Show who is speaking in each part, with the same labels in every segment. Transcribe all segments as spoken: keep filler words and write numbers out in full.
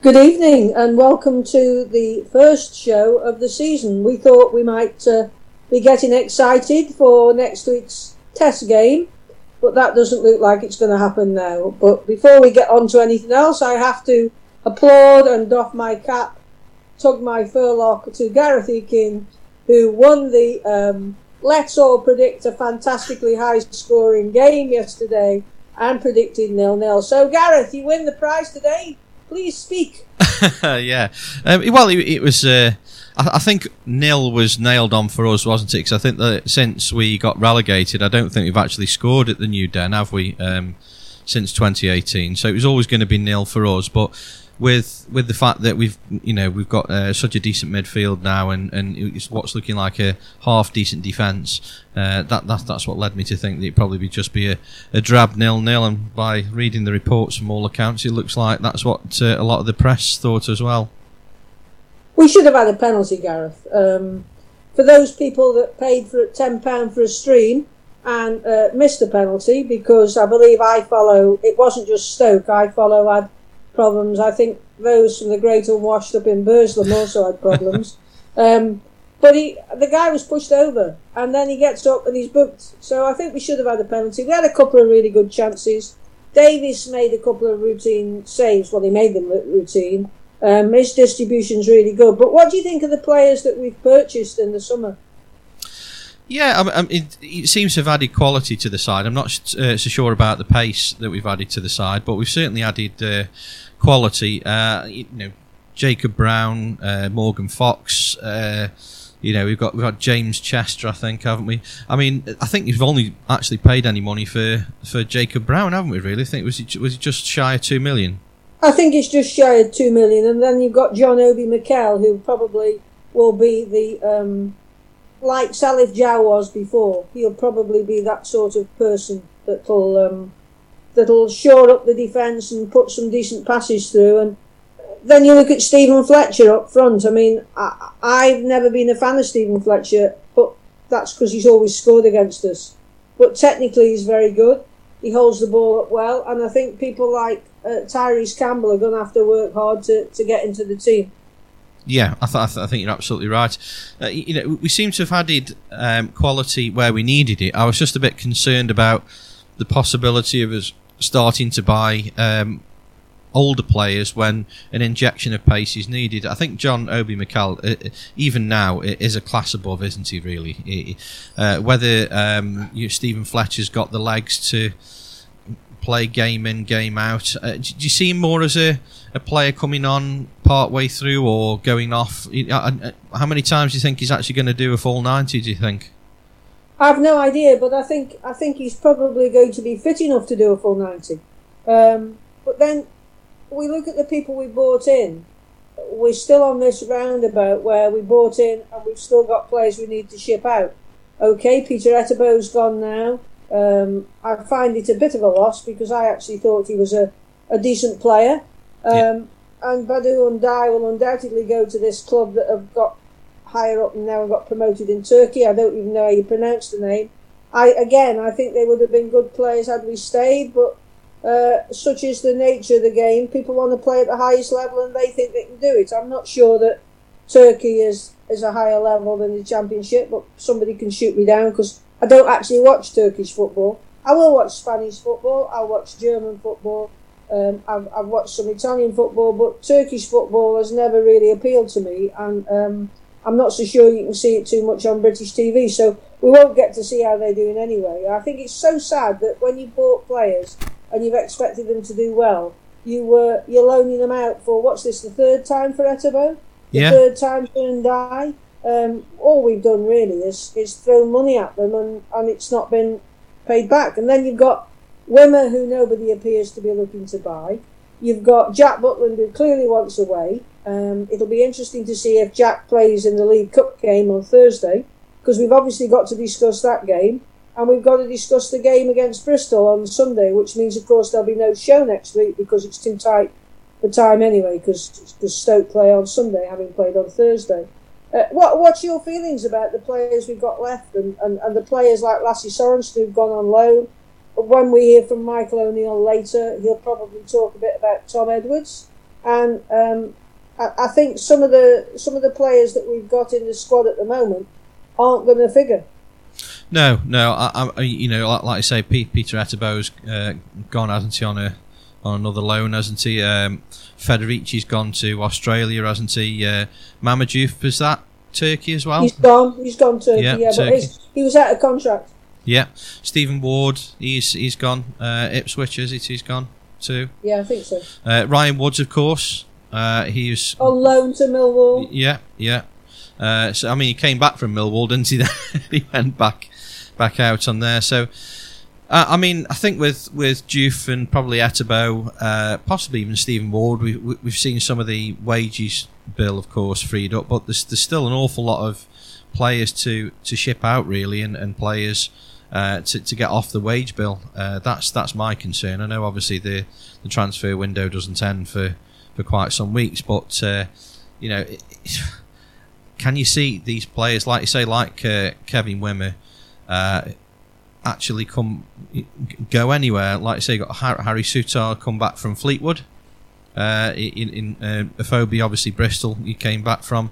Speaker 1: Good evening and welcome to the first show of the season. We thought we might uh, be getting excited for next week's test game, but that doesn't look like it's going to happen now. But before we get on to anything else, I have to applaud and doff my cap, tug my furlock to Gareth Eakin, who won the um, Let's All Predict a Fantastically High Scoring Game yesterday and predicted nil-nil. So Gareth, you win the prize today. Please speak.
Speaker 2: yeah. Um, well, it, it was. Uh, I, I think nil was nailed on for us, wasn't it? Because I think that since we got relegated, I don't think we've actually scored at the New Den, have we? Um, since twenty eighteen, so it was always going to be nil for us. But with with the fact that we've you know we've got uh, such a decent midfield now, and, and it's what's looking like a half decent defence, uh, that that that's what led me to think that it'd probably be just be a, a drab nil nil. And by reading the reports from all accounts, it looks like that's what uh, a lot of the press thought as well.
Speaker 1: We should have had a penalty, Gareth. Um, for those people that paid for ten pounds for a stream and uh, missed the penalty, because I believe I follow. It wasn't just Stoke. I follow had problems. I think those from the Great Unwashed up in Burslem also had problems. um, but he, the guy was pushed over, and then he gets up and he's booked. So I think we should have had a penalty. We had a couple of really good chances. Davies made a couple of routine saves. Well, he made them routine. Um, his distribution's really good. But what do you think of the players that we've purchased in the summer?
Speaker 2: Yeah, I mean, it, it seems to have added quality to the side. I'm not uh, so sure about the pace that we've added to the side, but we've certainly added uh, quality. Uh, you know, Jacob Brown, uh, Morgan Fox. Uh, you know, we've got we've got James Chester, I think, haven't we? I mean, I think we've only actually paid any money for, for Jacob Brown, haven't we? Really, I think was it, was it just shy of two million?
Speaker 1: I think it's just shy of two million, and then you've got John Obi Mikel, who probably will be the. Um, Like Salif Jah was before, he'll probably be that sort of person that'll um, that'll shore up the defence and put some decent passes through. And then you look at Stephen Fletcher up front. I mean, I, I've never been a fan of Stephen Fletcher, but that's because he's always scored against us. But technically, he's very good. He holds the ball up well, and I think people like uh, Tyrese Campbell are going to have to work hard to, to get into the team.
Speaker 2: Yeah, I, th- I, th- I think you're absolutely right. Uh, you know, we seem to have added um, quality where we needed it. I was just a bit concerned about the possibility of us starting to buy um, older players when an injection of pace is needed. I think John Obi Mikel, uh, even now, is a class above, isn't he? Really, uh, whether um, you, Stephen Fletcher's got the legs to play game in, game out. Uh, do you see him more as a, a player coming on part way through or going off? How many times do you think he's actually going to do a full ninety, do you think?
Speaker 1: I've no idea, but I think I think he's probably going to be fit enough to do a full ninety. Um, but then we look at the people we bought in. We're still on this roundabout where we bought in and we've still got players we need to ship out. Okay, Peter Etebo's gone now. Um, I find it a bit of a loss because I actually thought he was a, a decent player. Um, yeah. And Badu Undai will undoubtedly go to this club that have got higher up and now have got promoted in Turkey. I don't even know how you pronounce the name. I Again, I think they would have been good players had we stayed, but uh, such is the nature of the game. People want to play at the highest level and they think they can do it. I'm not sure that Turkey is, is a higher level than the Championship, but somebody can shoot me down because I don't actually watch Turkish football. I will watch Spanish football. I'll watch German football. Um, I've, I've watched some Italian football, but Turkish football has never really appealed to me, and um, I'm not so sure you can see it too much on British T V. So we won't get to see how they're doing anyway. I think it's so sad that when you bought players and you've expected them to do well, you were you're loaning them out for what's this? The third time for Etebo? The
Speaker 2: yeah.
Speaker 1: third time for Ndai? Um, all we've done really is, is throw money at them and, and it's not been paid back. And then you've got Wimmer, who nobody appears to be looking to buy. You've got Jack Butland, who clearly wants away. Um, it'll be interesting to see if Jack plays in the League Cup game on Thursday, because we've obviously got to discuss that game, and we've got to discuss the game against Bristol on Sunday, which means, of course, there'll be no show next week because it's too tight for time anyway, because Stoke play on Sunday, having played on Thursday. Uh, what What's your feelings about the players we've got left and, and, and the players like Lassie Sorensen who've gone on loan? When we hear from Michael O'Neill later, he'll probably talk a bit about Tom Edwards. and um, I, I think some of the some of the players that we've got in the squad at the moment aren't going to figure.
Speaker 2: No, no, I, I, you know, like, like I say, P- Peter Etterbo's uh, gone, hasn't he, on a on another loan, hasn't he? Um, Federici's gone to Australia, hasn't he? Uh, Mamadou, is that Turkey as well?
Speaker 1: He's gone. He's gone Turkey.
Speaker 2: Yeah,
Speaker 1: Yeah,
Speaker 2: Turkey.
Speaker 1: but he's, he was out of contract.
Speaker 2: Yeah, Stephen Ward, he's he's gone. Uh, Ipswich, is it? He's gone too.
Speaker 1: Yeah, I think so.
Speaker 2: Uh, Ryan Woods, of course. Uh, he's
Speaker 1: on loan to Millwall.
Speaker 2: Yeah, yeah. Uh, so I mean, he came back from Millwall, didn't he? He went back back out on there. So uh, I mean, I think with with Diouf and probably Etterbo, uh, possibly even Stephen Ward, we, we we've seen some of the wages bill, of course, freed up, but there's there's still an awful lot of players to, to ship out, really, and, and players uh, to to get off the wage bill. Uh, that's that's my concern. I know obviously the the transfer window doesn't end for, for quite some weeks, but uh, you know. It, it, can you see these players, like you say, like uh, Kevin Wimmer, uh, actually come go anywhere? Like I say, you got Harry Souttar come back from Fleetwood. Uh, in in uh, Afobe, obviously Bristol, he came back from,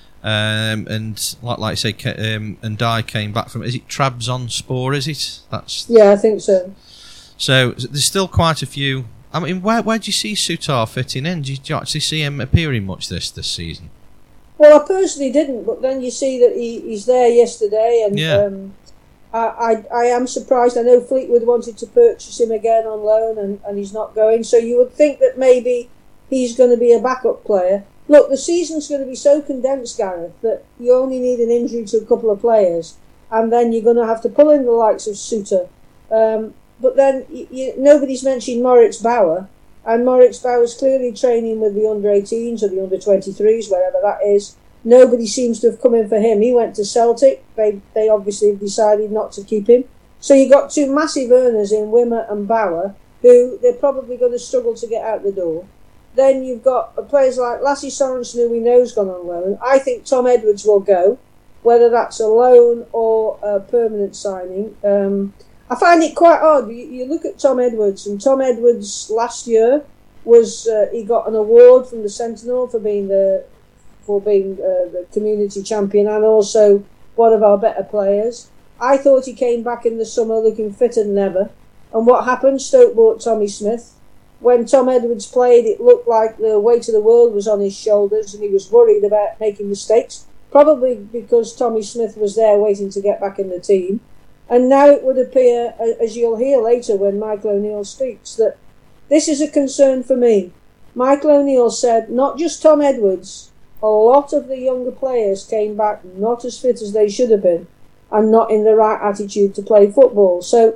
Speaker 2: um, and like like I say, um, and Dye came back from. Is it Trabzonspor? Is it? That's
Speaker 1: yeah, I think so.
Speaker 2: So there's still quite a few. I mean, where where do you see Souttar fitting in? Do you, do you actually see him appearing much this this season?
Speaker 1: Well, I personally didn't, but then you see that he, he's there yesterday, and
Speaker 2: yeah.
Speaker 1: um, I, I I am surprised. I know Fleetwood wanted to purchase him again on loan, and, and he's not going. So you would think that maybe he's going to be a backup player. Look, the season's going to be so condensed, Gareth, that you only need an injury to a couple of players, and then you're going to have to pull in the likes of Souttar. Um, but then you, you, nobody's mentioned Moritz Bauer. And Moritz Bauer's clearly training with the under eighteens or the under twenty-threes, wherever that is. Nobody seems to have come in for him. He went to Celtic. They they obviously have decided not to keep him. So you've got two massive earners in Wimmer and Bauer, who they're probably going to struggle to get out the door. Then you've got players like Lasse Sorensen, who we know's gone on loan. I think Tom Edwards will go, whether that's a loan or a permanent signing. Um, I find it quite odd. You, you look at Tom Edwards, and Tom Edwards last year was uh, he got an award from the Sentinel for being the for being uh, the community champion and also one of our better players. I thought he came back in the summer looking fitter than ever. And what happened? Stoke bought Tommy Smith. When Tom Edwards played, it looked like the weight of the world was on his shoulders, and he was worried about making mistakes. Probably because Tommy Smith was there waiting to get back in the team. And now it would appear, as you'll hear later when Michael O'Neill speaks, that this is a concern for me. Michael O'Neill said not just Tom Edwards, a lot of the younger players came back not as fit as they should have been and not in the right attitude to play football. So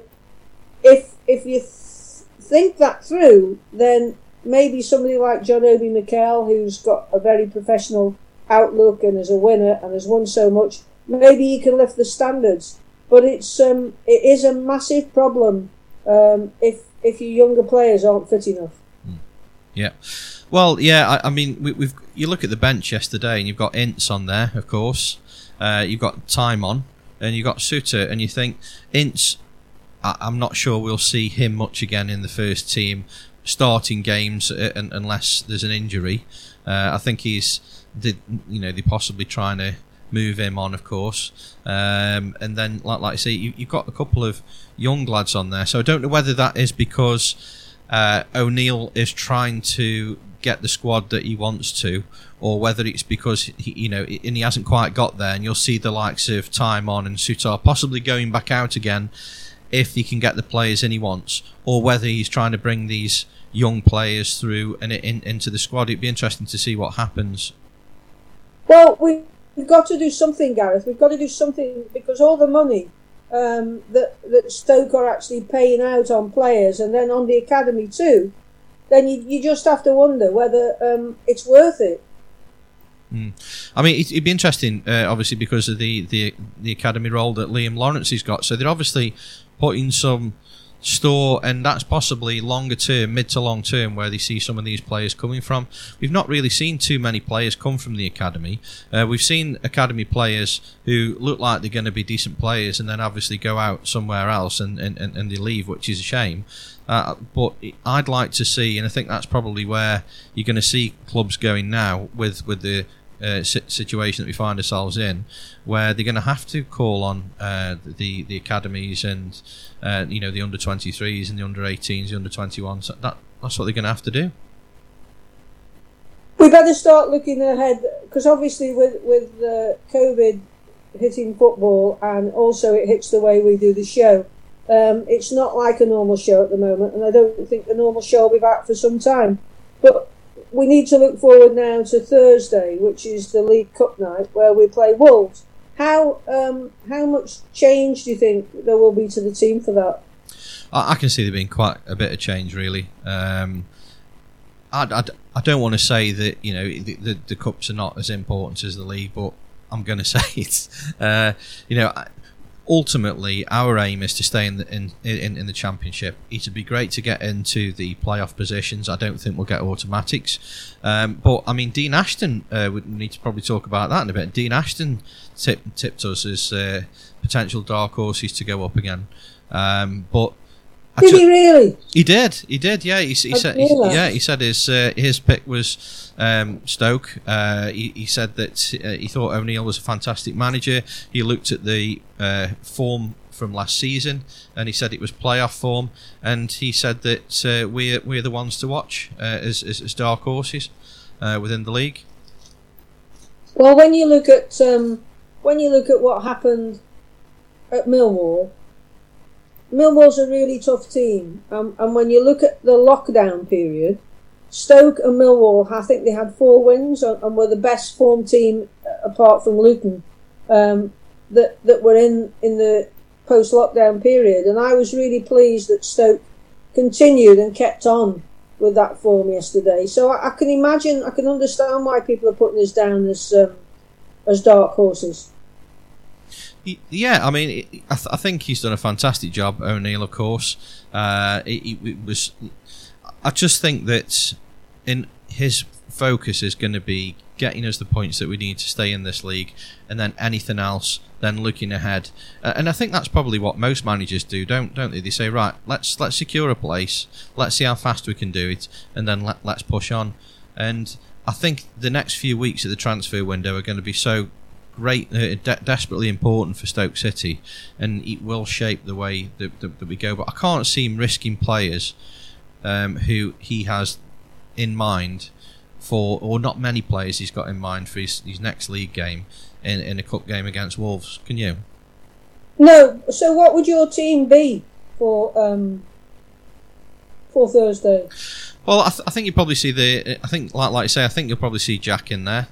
Speaker 1: if if you th- think that through, then maybe somebody like John Obi Mikel, who's got a very professional outlook and is a winner and has won so much, maybe he can lift the standards. But it's um, it is a massive problem um, if if your younger players aren't fit enough.
Speaker 2: Yeah, well, yeah. I, I mean, we, we've you look at the bench yesterday, and you've got Ince on there, of course. Uh, you've got Time on, and you've got Souttar, and you think Ince. I, I'm not sure we'll see him much again in the first team starting games, uh, unless there's an injury. Uh, I think he's, did, you know, they're possibly trying to move him on, of course, um, and then like, like I say, you, you've got a couple of young lads on there, so I don't know whether that is because uh, O'Neill is trying to get the squad that he wants to, or whether it's because he, you know, and he hasn't quite got there, and you'll see the likes of Time on and Souttar possibly going back out again if he can get the players in he wants, or whether he's trying to bring these young players through and in, into the squad. It'd be interesting to see what happens.
Speaker 1: Well, we We've got to do something, Gareth. We've got to do something because all the money um, that that Stoke are actually paying out on players and then on the academy too, then you, you just have to wonder whether um, it's worth it.
Speaker 2: Mm. I mean, it'd be interesting, uh, obviously, because of the, the, the academy role that Liam Lawrence has got. So they're obviously putting some store, and that's possibly longer term, mid to long term, where they see some of these players coming from. We've not really seen too many players come from the academy. Uh, we've seen academy players who look like they're going to be decent players and then obviously go out somewhere else and, and, and they leave, which is a shame. Uh, but I'd like to see, and I think that's probably where you're going to see clubs going now with with the uh, situation that we find ourselves in, where they're going to have to call on uh, the the academies and uh, you know the under twenty-threes and the under eighteens, the under twenty-ones. That that's what they're going to have to do.
Speaker 1: We better start looking ahead, because obviously with with uh, COVID hitting football, and also it hits the way we do the show. Um, it's not like a normal show at the moment, and I don't think the normal show will be back for some time. But we need to look forward now to Thursday, which is the League Cup night, where we play Wolves. How um, how much change do you think there will be to the team for that?
Speaker 2: I, I can see there being quite a bit of change, really. Um, I, I, I don't want to say that you know the, the, the cups are not as important as the league, but I'm going to say it. Uh, you know. I, Ultimately, our aim is to stay in the in, in in the championship. It'd be great to get into the playoff positions. I don't think we'll get automatics, um, but I mean, Dean Ashton. Uh, we need to probably talk about that in a bit. Dean Ashton tip, tipped us as uh, potential dark horses to go up again, um, but.
Speaker 1: Did he really?
Speaker 2: He did. He did. Yeah. He, he said. He, yeah. He said his uh, his pick was um, Stoke. Uh, he, he said that uh, he thought O'Neill was a fantastic manager. He looked at the uh, form from last season, and he said it was playoff form. And he said that uh, we're we're the ones to watch uh, as, as as dark horses uh, within the league.
Speaker 1: Well, when you look at um, when you look at what happened at Millwall. Millwall's a really tough team, um, and when you look at the lockdown period, Stoke and Millwall, I think they had four wins and, and were the best formed team apart from Luton um, that that were in, in the post-lockdown period. And I was really pleased that Stoke continued and kept on with that form yesterday. So I, I can imagine, I can understand why people are putting us down as um, as dark horses.
Speaker 2: Yeah, I mean, I, th- I think he's done a fantastic job, O'Neill, of course. Uh, it, it was. I just think that in his focus is going to be getting us the points that we need to stay in this league, and then anything else, then looking ahead. Uh, and I think that's probably what most managers do, don't don't they? They say, right, let's let's secure a place, let's see how fast we can do it, and then let, let's push on. And I think the next few weeks of the transfer window are going to be so great, uh, de- desperately important for Stoke City, and it will shape the way that, that, that we go. But I can't see him risking players um, who he has in mind for, or not many players he's got in mind for his, his next league game in, in a cup game against Wolves. Can you?
Speaker 1: No. So what would your team be for um, for Thursday?
Speaker 2: Well, I, th- I think you probably see the. I think, like like I say, I think you'll probably see Jack in there.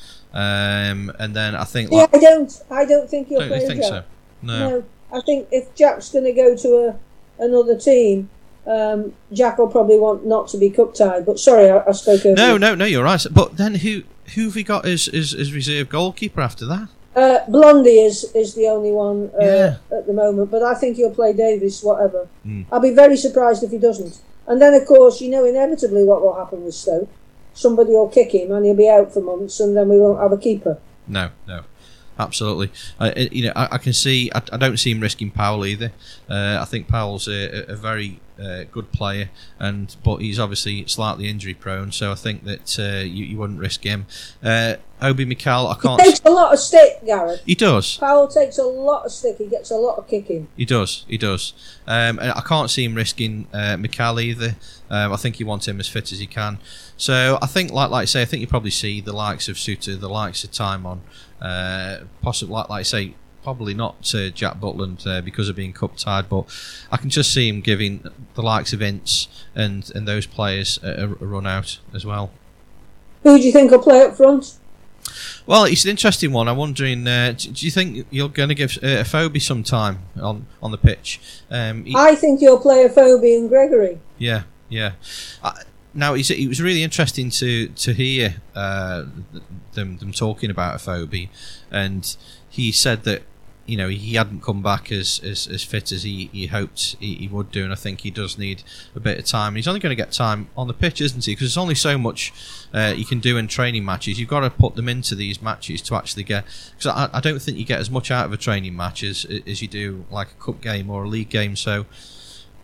Speaker 2: Um, and then I think.
Speaker 1: Yeah,
Speaker 2: like,
Speaker 1: I don't. I don't think he'll
Speaker 2: don't
Speaker 1: play
Speaker 2: you think
Speaker 1: Jack.
Speaker 2: so? No.
Speaker 1: No, I think if Jack's going to go to a another team, um, Jack will probably want not to be cup tied. But sorry, I, I spoke over.
Speaker 2: No,
Speaker 1: you.
Speaker 2: no, no. You're right. But then who who have we got as as, as reserve goalkeeper after that?
Speaker 1: Uh, Blondie is, is the only one uh,
Speaker 2: Yeah.
Speaker 1: at the moment, but I think he'll play Davis, whatever.
Speaker 2: Mm.
Speaker 1: I'll be very surprised if he doesn't. And then, of course, you know inevitably what will happen with Stoke. Somebody will kick him and he'll be out for months, and then we won't have a keeper.
Speaker 2: No, no, absolutely. I, I- you know, I, I can see. I, I don't see him risking Powell either. Uh, I think Powell's a, a very uh, good player, and but he's obviously slightly injury prone. So I think that uh, you, you wouldn't risk him. Uh, Obi Mikel, I
Speaker 1: He
Speaker 2: can't.
Speaker 1: takes a lot of stick, Gareth.
Speaker 2: He does.
Speaker 1: Powell takes a lot of stick. He gets a lot of kicking.
Speaker 2: He does. He does. Um, and I can't see him risking uh, Mikel either. Um, I think he wants him as fit as he can. So I think, like like I say, I think you probably see the likes of Suter, the likes of Timon, uh, possibly like like I say, probably not uh, Jack Butland uh, because of being cup tied, but I can just see him giving the likes of Ince and and those players a, a run out as well.
Speaker 1: Who do you think will play up front?
Speaker 2: Well, it's an interesting one. I'm wondering, uh, do do you think you're going to give uh, Afobe some time on, on the pitch? Um, he,
Speaker 1: I think you'll play Afobe and Gregory.
Speaker 2: yeah, yeah. Uh, now, it's, it was really interesting to to hear uh, them them talking about Afobe, and he said that you know he hadn't come back as, as, as fit as he, he hoped he, he would do, and I think he does need a bit of time. He's only going to get time on the pitch, isn't he? Because there's only so much uh, you can do in training matches. You've got to put them into these matches to actually get. Because I, I don't think you get as much out of a training match as as you do like a cup game or a league game. So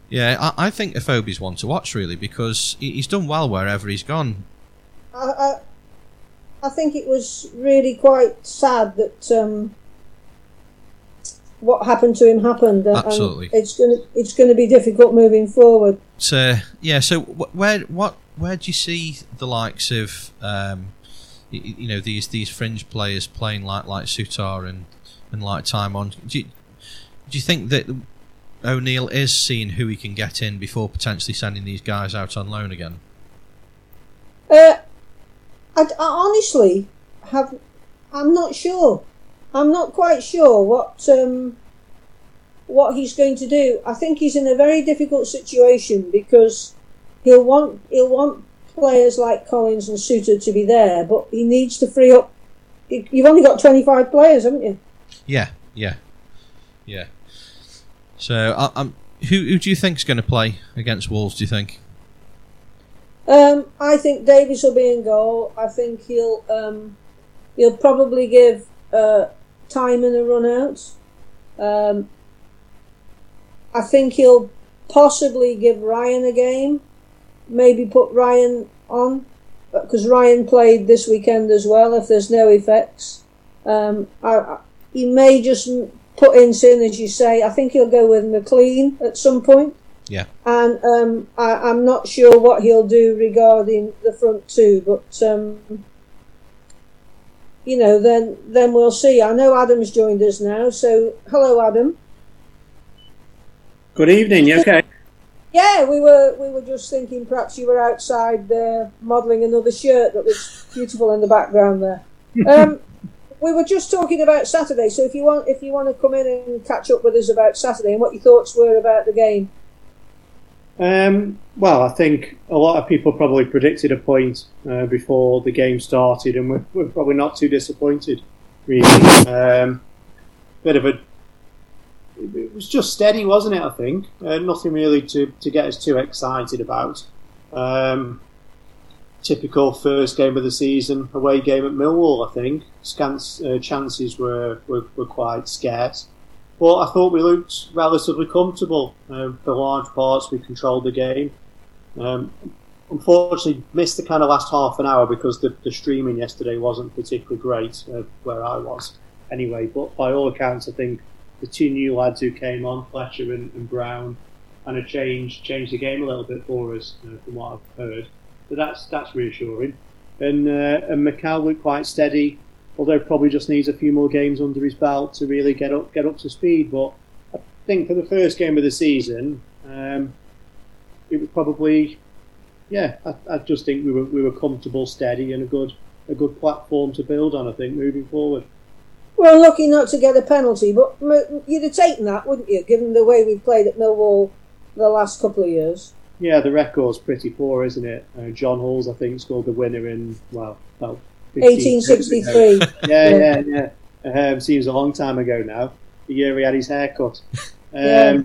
Speaker 2: Yeah, I, I think Afobe's one to watch really because he, he's done well wherever he's gone.
Speaker 1: I, I, I think it was really quite sad that um, what happened to him happened. Uh,
Speaker 2: Absolutely,
Speaker 1: and it's gonna it's gonna be difficult moving forward.
Speaker 2: So yeah, so wh- where what where do you see the likes of um, you, you know these these fringe players playing like like Sutar and and like Timon? Do you, do you think that O'Neill is seeing who he can get in before potentially sending these guys out on loan again?
Speaker 1: Uh, I, I honestly have. I'm not sure. I'm not quite sure what um, what he's going to do. I think he's in a very difficult situation because he'll want he'll want players like Collins and Suter to be there, but he needs to free up. You've only got twenty-five players, haven't you?
Speaker 2: Yeah, yeah, yeah. So, uh, um, who who do you think's going to play against Wolves? Do you think?
Speaker 1: Um, I think Davies will be in goal. I think he'll um, he'll probably give uh, Timon a run out. Um, I think he'll possibly give Ryan a game. Maybe put Ryan on because Ryan played this weekend as well. If there's no effects, um, I, I, he may just put in Sin, as you say. I think he'll go with McLean at some point.
Speaker 2: Yeah.
Speaker 1: And um, I, I'm not sure what he'll do regarding the front two, but um, you know, then then we'll see. I know Adam's joined us now, so hello, Adam.
Speaker 3: Good evening. You okay?
Speaker 1: Yeah, we were we were just thinking perhaps you were outside uh, modelling another shirt that looks beautiful in the background there. Um, we were just talking about Saturday, so if you want if you want to come in and catch up with us about Saturday and what your thoughts were about the game.
Speaker 3: Um, well, I think a lot of people probably predicted a point uh, before the game started, and we're, we're probably not too disappointed, really. Um, bit of a, it was just steady, wasn't it? I think uh, nothing really to, to get us too excited about. Um, typical first game of the season, away game at Millwall. I think Scant uh, chances were, were were quite scarce. But I thought we looked relatively comfortable. Um, for large parts, we controlled the game. Um, unfortunately, missed the kind of last half an hour because the, the streaming yesterday wasn't particularly great uh, where I was. Anyway, but by all accounts, I think the two new lads who came on, Fletcher and, and Brown, kind of changed changed the game a little bit for us, uh, from what I've heard. So that's that's reassuring. And uh, and McCall looked quite steady. Although probably just needs a few more games under his belt to really get up get up to speed. But I think for the first game of the season, um, it was probably, yeah, I, I just think we were we were comfortable, steady, and a good a good platform to build on. I think moving forward.
Speaker 1: Well, lucky not to get a penalty, but you'd have taken that, wouldn't you? Given the way we've played at Millwall the last couple of years.
Speaker 3: Yeah, the record's pretty poor, isn't it? Uh, John Halls, I think, scored the winner in well, well.
Speaker 1: eighteen sixty-three.
Speaker 3: yeah, yeah, yeah. Um, seems a long time ago now. The year he had his haircut. Um,
Speaker 1: yeah.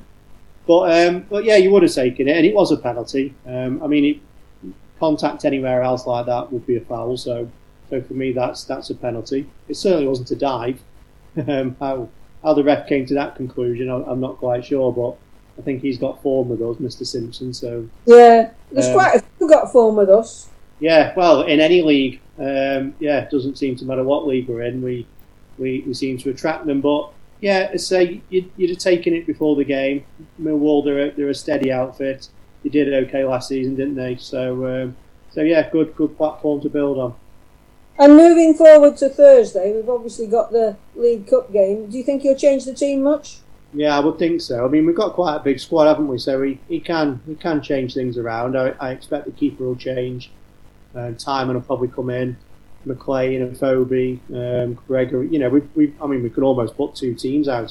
Speaker 3: But um, but yeah, you would have taken it, and it was a penalty. Um, I mean, it, contact anywhere else like that would be a foul. So, so for me, that's that's a penalty. It certainly wasn't a dive. Um, how how the ref came to that conclusion, I'm, I'm not quite sure, but I think he's got form with us, Mister Simpson. So
Speaker 1: yeah, there's
Speaker 3: um,
Speaker 1: quite a few got form with us.
Speaker 3: Yeah, well, in any league, um, yeah, it doesn't seem to matter what league we're in. We we, we seem to attract them, but yeah, I'd say you'd, you'd have taken it before the game. Millwall, they're a, they're a steady outfit. They did okay last season, didn't they? So um, so yeah, good good platform to build on.
Speaker 1: And moving forward to Thursday, we've obviously got the League Cup game. Do you think he'll change the team much?
Speaker 3: Yeah, I would think so. I mean, we've got quite a big squad, haven't we? So he, he can he can change things around. I, I expect the keeper will change. Uh, Timon will probably come in. McLean and Phoebe, um, Gregory. You know, we we I mean, we could almost put two teams out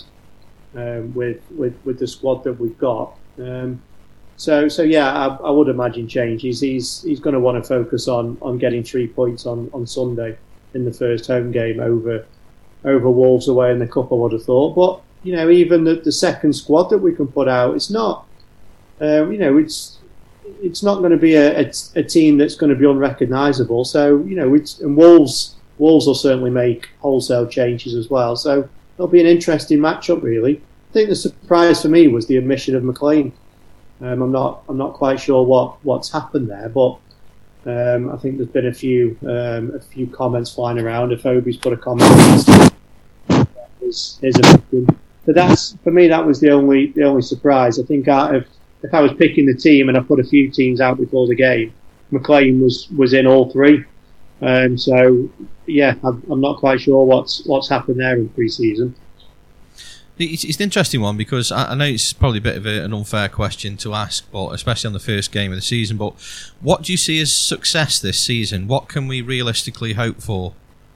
Speaker 3: um, with with with the squad that we've got. Um, so so yeah, I, I would imagine change. He's he's he's going to want to focus on, on getting three points on, on Sunday in the first home game over over Wolves away in the cup. I would have thought, but you know, even the, the second squad that we can put out, it's not. Uh, you know, it's. It's not going to be a, a, a team that's going to be unrecognisable. So, you know, it's, and Wolves Wolves will certainly make wholesale changes as well. So it'll be an interesting matchup, really. I think the surprise for me was the admission of McLean. Um, I'm not I'm not quite sure what, what's happened there, but um, I think there's been a few um, a few comments flying around. If Obi's put a comment, his his opinion. But that's for me. That was the only the only surprise. I think out of if I was picking the team and I put a few teams out before the game, McLean was, was in all three. Um, so yeah, I'm, I'm not quite sure what's what's happened there in pre-season.
Speaker 2: It's, it's an interesting one because I, I know it's probably a bit of a, an unfair question to ask, but especially on the first game of the season. But what do you see as success this season? What can we realistically hope for?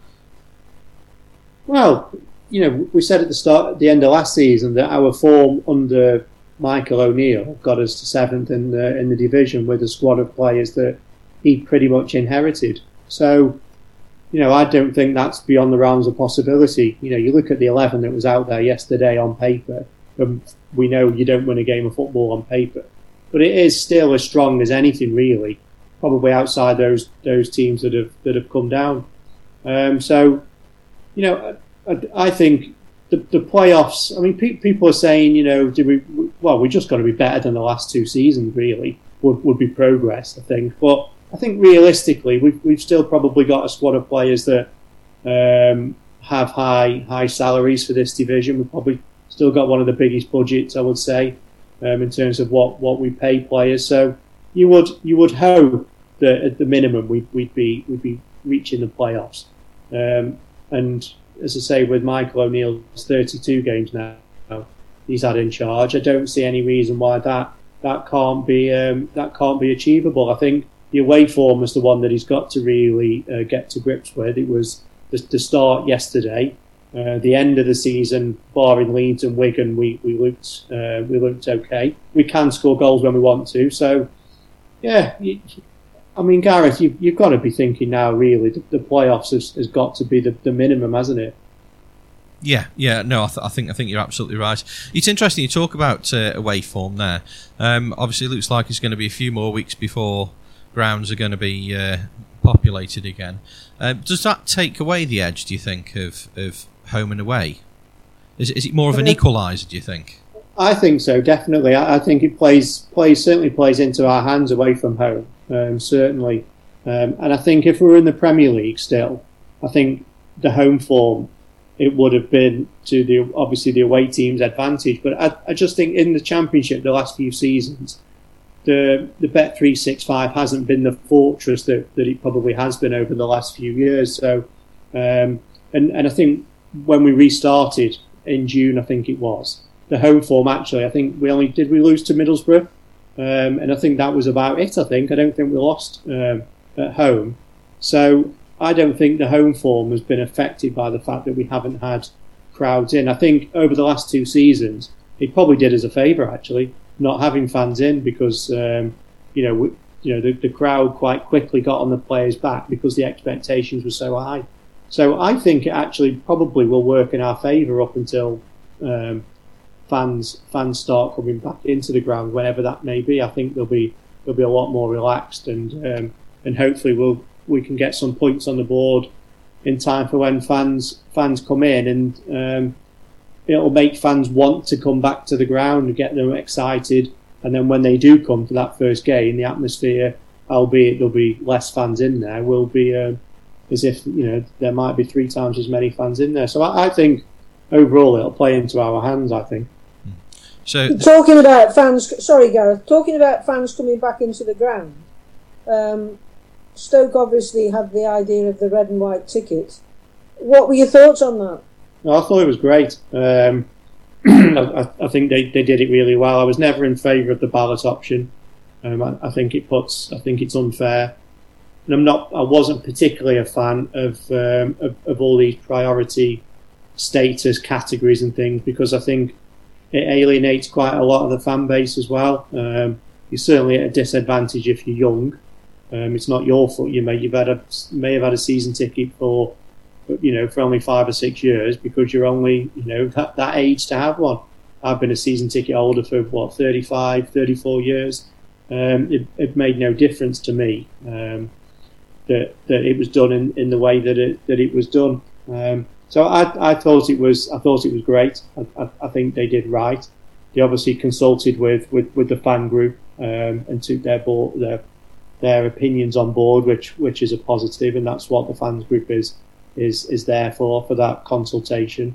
Speaker 3: Well, you know, we said at the start, at the end of last season, that our form under Michael O'Neill got us to seventh in the in the division with a squad of players that he pretty much inherited. So, you know, I don't think that's beyond the realms of possibility. You know, you look at the eleven that was out there yesterday on paper, and we know you don't win a game of football on paper, but it is still as strong as anything, really. Probably outside those those teams that have that have come down. Um, so, you know, I, I think the the playoffs. I mean, pe- people are saying, you know, do we? Well, we just got to be better than the last two seasons. Really, would would be progress, I think. But I think realistically, we've we've still probably got a squad of players that um, have high high salaries for this division. We've probably still got one of the biggest budgets, I would say, um, in terms of what, what we pay players. So you would you would hope that at the minimum we'd we'd be we'd be reaching the playoffs. Um, and as I say, with Michael O'Neill's thirty-two games now he's had in charge, I don't see any reason why that that can't be um, that can't be achievable. I think the away form is the one that he's got to really uh, get to grips with. It was the, the start yesterday, uh, the end of the season, barring Leeds and Wigan, we we looked uh, we looked okay. We can score goals when we want to. So, yeah, you, I mean, Gareth, you, you've got to be thinking now. Really, the, the playoffs has, has got to be the, the minimum, hasn't it?
Speaker 2: Yeah, yeah, no, I, th- I think I think you're absolutely right. It's interesting you talk about uh, away form there. Um, obviously, it looks like it's going to be a few more weeks before grounds are going to be uh, populated again. Uh, does that take away the edge, do you think, of, of home and away? Is it, is it more of an equaliser, do you think?
Speaker 3: I think so, definitely. I, I think it plays plays certainly plays into our hands away from home, um, certainly. Um, and I think if we were in the Premier League still, I think the home form, it would have been to the obviously the away team's advantage. But I, I just think in the Championship, the last few seasons, the the Bet three sixty-five hasn't been the fortress that, that it probably has been over the last few years. So, um, and and I think when we restarted in June, I think it was the home form. Actually, I think we only did we lose to Middlesbrough, um, and I think that was about it. I think I don't think we lost um, at home. So I don't think the home form has been affected by the fact that we haven't had crowds in. I think over the last two seasons, it probably did us a favour actually, not having fans in, because um, you know we, you know the, the crowd quite quickly got on the players' back because the expectations were so high. So I think it actually probably will work in our favour up until um, fans fans start coming back into the ground, whenever that may be. I think they'll be they'll be a lot more relaxed, and um, and hopefully we'll we can get some points on the board in time for when fans fans come in, and um, it'll make fans want to come back to the ground and get them excited. And then when they do come to that first game, the atmosphere, albeit there'll be less fans in there, will be uh, as if you know there might be three times as many fans in there. So I, I think overall it'll play into our hands, I think.
Speaker 2: So
Speaker 1: talking about fans, sorry Gareth, talking about fans coming back into the ground. Um, Stoke obviously had the idea of the red and white ticket. What were your thoughts on that?
Speaker 3: No, I thought it was great. Um, I, I think they, they did it really well. I was never in favour of the ballot option. Um, I, I think it puts. I think it's unfair, and I'm not. I wasn't particularly a fan of um, of, of all these priority status categories and things, because I think it alienates quite a lot of the fan base as well. Um, you're certainly at a disadvantage if you're young. Um, it's not your fault. You may you've had a may have had a season ticket for, you know, for only five or six years because you're only, you know, that, that age to have one. I've been a season ticket holder for what thirty-five, thirty-four years. Um, it, it made no difference to me um, that that it was done in, in the way that it that it was done. Um, so I, I thought it was I thought it was great. I, I, I think they did right. they obviously consulted with, with, with the fan group um, and took their board, their their opinions on board, which which is a positive, and that's what the fans group is is is there for for that consultation.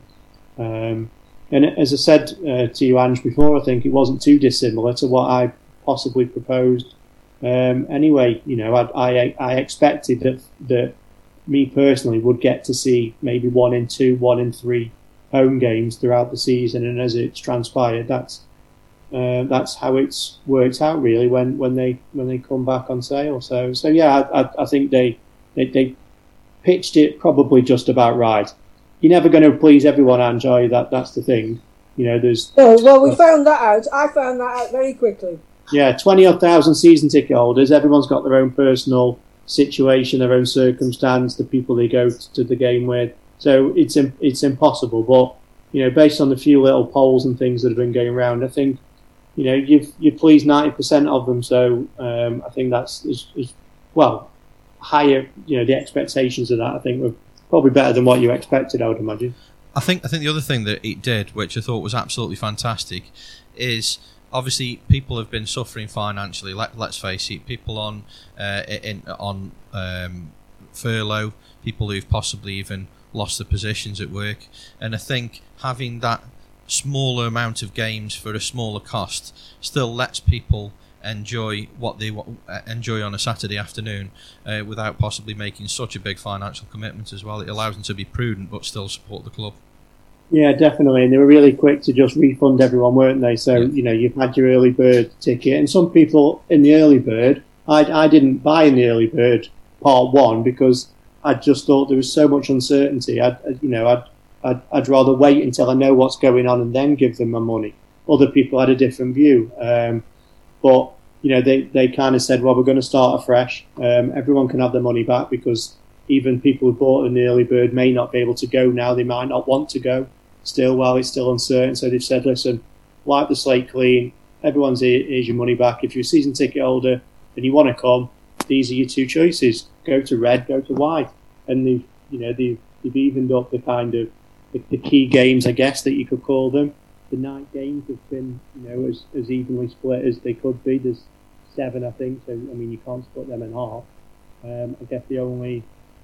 Speaker 3: Um, and as I said uh, to you, Ange, before, I think it wasn't too dissimilar to what I possibly proposed. Um, anyway, you know, I, I I expected that that me personally would get to see maybe one in two, one in three home games throughout the season, and as it's transpired, that's uh, that's how it's worked out really when, when they when they come back on sale. So so yeah, I, I, I think they, they they pitched it probably just about right. You're never going to please everyone, Anjoy. That that's the thing. You know, there's
Speaker 1: no, well, we found that out. I found that out very quickly.
Speaker 3: Yeah, twenty odd thousand season ticket holders. Everyone's got their own personal situation, their own circumstance, the people they go to the game with. So it's it's impossible. But you know, based on the few little polls and things that have been going around, I think you know you've you pleased ninety percent of them. So um, I think that's is, is well higher. You know, the expectations of that I think were probably better than what you expected, I would imagine.
Speaker 2: I think I think the other thing that it did, which I thought was absolutely fantastic, is obviously people have been suffering financially. Let, let's face it, people on uh, in on um, furlough, people who've possibly even lost their positions at work, and I think having that smaller amount of games for a smaller cost still lets people enjoy what they uh, enjoy on a Saturday afternoon uh, without possibly making such a big financial commitment as well. It allows them to be prudent but still support the club.
Speaker 3: Yeah, definitely. And they were really quick to just refund everyone, weren't they? So, yeah. you know, you've had your early bird ticket. And some people in the early bird, I, I didn't buy in the early bird part one because I just thought there was so much uncertainty. I'd, you know, I'd, I'd, I'd rather wait until I know what's going on and then give them my money. Other people had a different view. Um, but, you know, they, they kind of said, well, we're going to start afresh. Um, everyone can have their money back because even people who bought in the early bird may not be able to go now. They might not want to go still while it's still uncertain. So they've said, listen, wipe the slate clean. Everyone's here, here's your money back. If you're a season ticket holder and you want to come, these are your two choices. Go to red, go to white. And they've, you know, they've, they've evened up the kind of the, the key games, I guess, that you could call them. The night games have been, you know, as, as evenly split as they could be. There's seven, I think. So, I mean, you can't split them in half. Um, I guess the only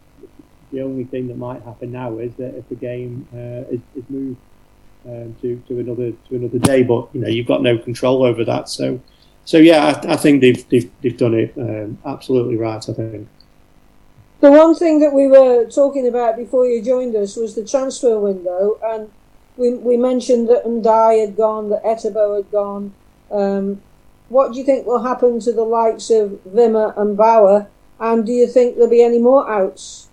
Speaker 3: the only thing that might happen now is that if the game uh, is, is moved um, to to another to another day, but you know, you've got no control over that. So, so yeah, I, I think they've they've they've done it um, absolutely right. I think.
Speaker 1: The one thing that we were talking about before you joined us was the transfer window, and we we mentioned that Ndai had gone, that Etebo had gone. Um, what do you think will happen to the likes of Wimmer and Bauer, and do you think there'll be any more outs?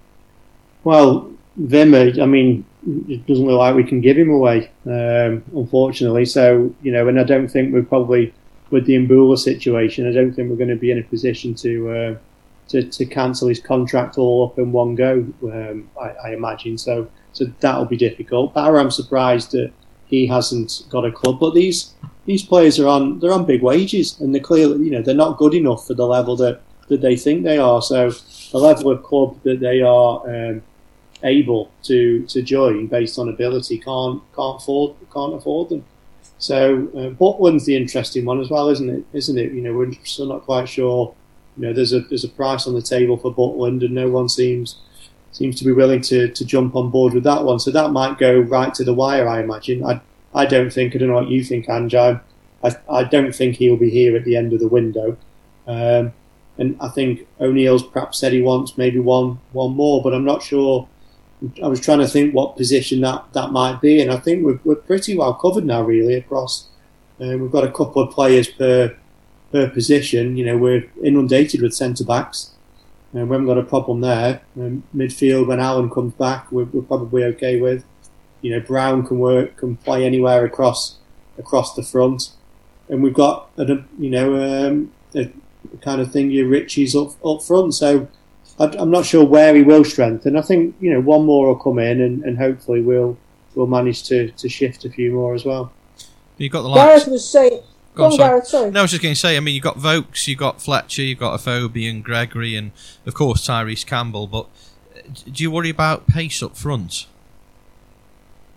Speaker 3: Well, Wimmer, I mean, it doesn't look like we can give him away, um, unfortunately. So, you know, and I don't think we're probably, with the Mbula situation, I don't think we're going to be in a position to uh, to, to cancel his contract all up in one go, um, I, I imagine. So so that'll be difficult. Bauer, I'm surprised that he hasn't got a club. But these these players are on, they're on big wages, and they're clearly, you know, they're not good enough for the level that, that they think they are. So the level of club that they are um, able to to join based on ability can't can't afford can't afford them. So uh, Butland's the interesting one as well, isn't it? Isn't it? You know, we're still not quite sure. You know, there's a there's a price on the table for Butland, and no one seems seems to be willing to, to jump on board with that one. So that might go right to the wire, I imagine. I I don't think. I don't know what you think, Ange. I I, I don't think he'll be here at the end of the window. Um, and I think O'Neill's perhaps said he wants maybe one one more, but I'm not sure. I was trying to think what position that, that might be, and I think we're we're pretty well covered now, really, across. Uh, we've got a couple of players per per position. You know, we're inundated with centre backs, and we haven't got a problem there. Um, midfield, when Allen comes back, we're, we're probably okay with. You know, Brown can work, can play anywhere across across the front, and we've got a, you know um, a kind of thing. Your Richie's up up front, so. I'm not sure where he will strengthen. I think, you know, one more will come in, and, and hopefully we'll we'll manage to, to shift a few more as well.
Speaker 2: You've got the
Speaker 1: Gareth was saying.
Speaker 2: Go on,
Speaker 1: on,
Speaker 2: sorry.
Speaker 1: Gareth, sorry.
Speaker 2: No, I was just going to say. I mean, you've got Vokes, you've got Fletcher, you've got Afobe and Gregory, and of course Tyrese Campbell. But do you worry about pace up front?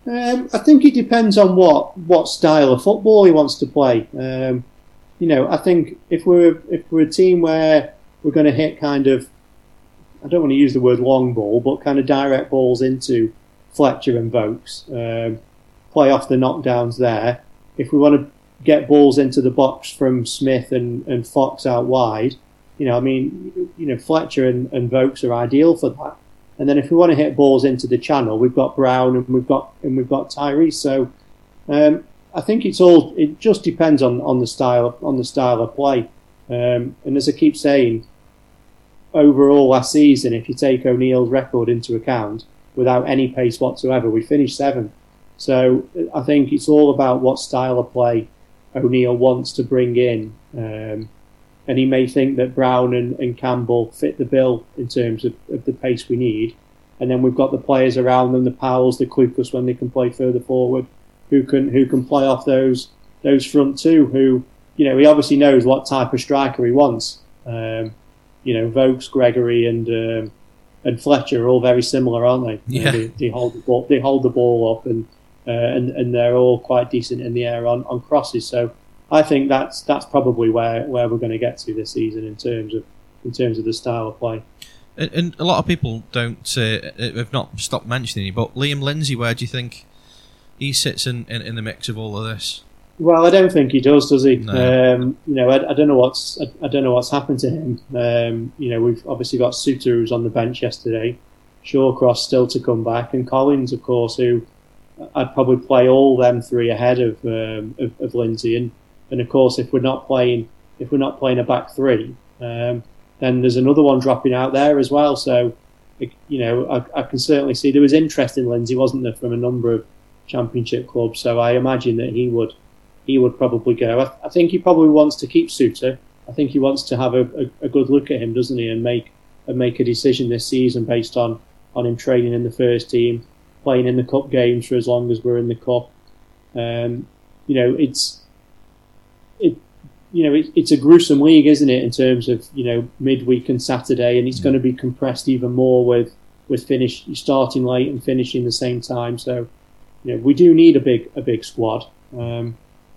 Speaker 3: Um, I think it depends on what, what style of football he wants to play. Um, you know, I think if we're if we're a team where we're going to hit kind of, I don't want to use the word long ball, but kind of direct balls into Fletcher and Vokes, um, play off the knockdowns there. If we want to get balls into the box from Smith and, and Fox out wide, you know, I mean, you know, Fletcher and, and Vokes are ideal for that. And then if we want to hit balls into the channel, we've got Brown and we've got and we've got Tyrese. So um, I think it's all. It just depends on, on the style on the style of play. Um, and as I keep saying, overall last season, if you take O'Neill's record into account, without any pace whatsoever, we finished seventh. So I think it's all about what style of play O'Neill wants to bring in. Um, and he may think that Brown and, and Campbell fit the bill in terms of, of the pace we need. And then we've got the players around them, the Powells, the Klukas, when they can play further forward, who can who can play off those those front two, who, you know, he obviously knows what type of striker he wants. Um, you know, Vokes, Gregory and um, and Fletcher are all very similar, aren't they?
Speaker 2: Yeah.
Speaker 3: You know, they, they hold the ball, they hold the ball up, and uh, and and they're all quite decent in the air on, on crosses. So I think that's that's probably where, where we're going to get to this season in terms of in terms of the style of play.
Speaker 2: And, and a lot of people don't uh, have not stopped mentioning it, but Liam Lindsay, where do you think he sits in, in, in the mix of all of this?
Speaker 3: Well, I don't think he does, does he?
Speaker 2: No.
Speaker 3: Um, you know, I, I don't know what's I, I don't know what's happened to him. Um, you know, we've obviously got Suter, who's on the bench yesterday, Shawcross still to come back, and Collins, of course, who I'd probably play all them three ahead of um, of, of Lindsay. And, and of course, if we're not playing if we're not playing a back three, um, then there's another one dropping out there as well. So, you know, I, I can certainly see there was interest in Lindsay, wasn't there, from a number of Championship clubs. So I imagine that he would. He would probably go. I, I think he probably wants to keep Suter. I think he wants to have a, a, a good look at him, doesn't he, and make and make a decision this season based on, on him training in the first team, playing in the cup games for as long as we're in the cup. Um, you know, it's it. You know, it, it's a gruesome league, isn't it, in terms of, you know, midweek and Saturday, and it's going to be compressed even more with with finish starting late and finishing the same time. So, you know, we do need a big a big squad. Um,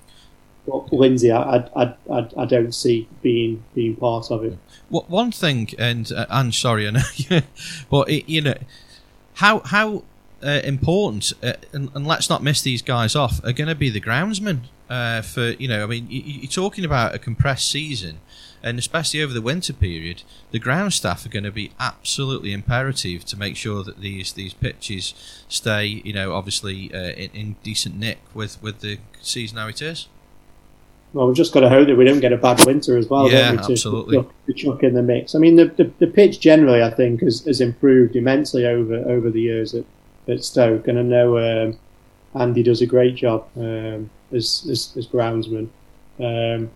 Speaker 3: But Lindsay, I, I, I, I don't see being being part of it.
Speaker 2: What one thing, and uh, and sorry, I know, but it, you know, how how uh, important, uh, and, and let's not miss these guys off, are going to be the groundsmen. Uh, for you know, I mean, you, you're talking about a compressed season, and especially over the winter period, the ground staff are going to be absolutely imperative to make sure that these these pitches stay, you know, obviously uh, in, in decent nick with with the season how it is.
Speaker 3: Well, we've just got to hope that we don't get a bad winter as well,
Speaker 2: yeah,
Speaker 3: don't we? To,
Speaker 2: absolutely.
Speaker 3: To, to chuck in the mix. I mean, the, the, the pitch generally, I think, has, has improved immensely over over the years at, at Stoke, and I know um, Andy does a great job um, as, as as groundsman. Um,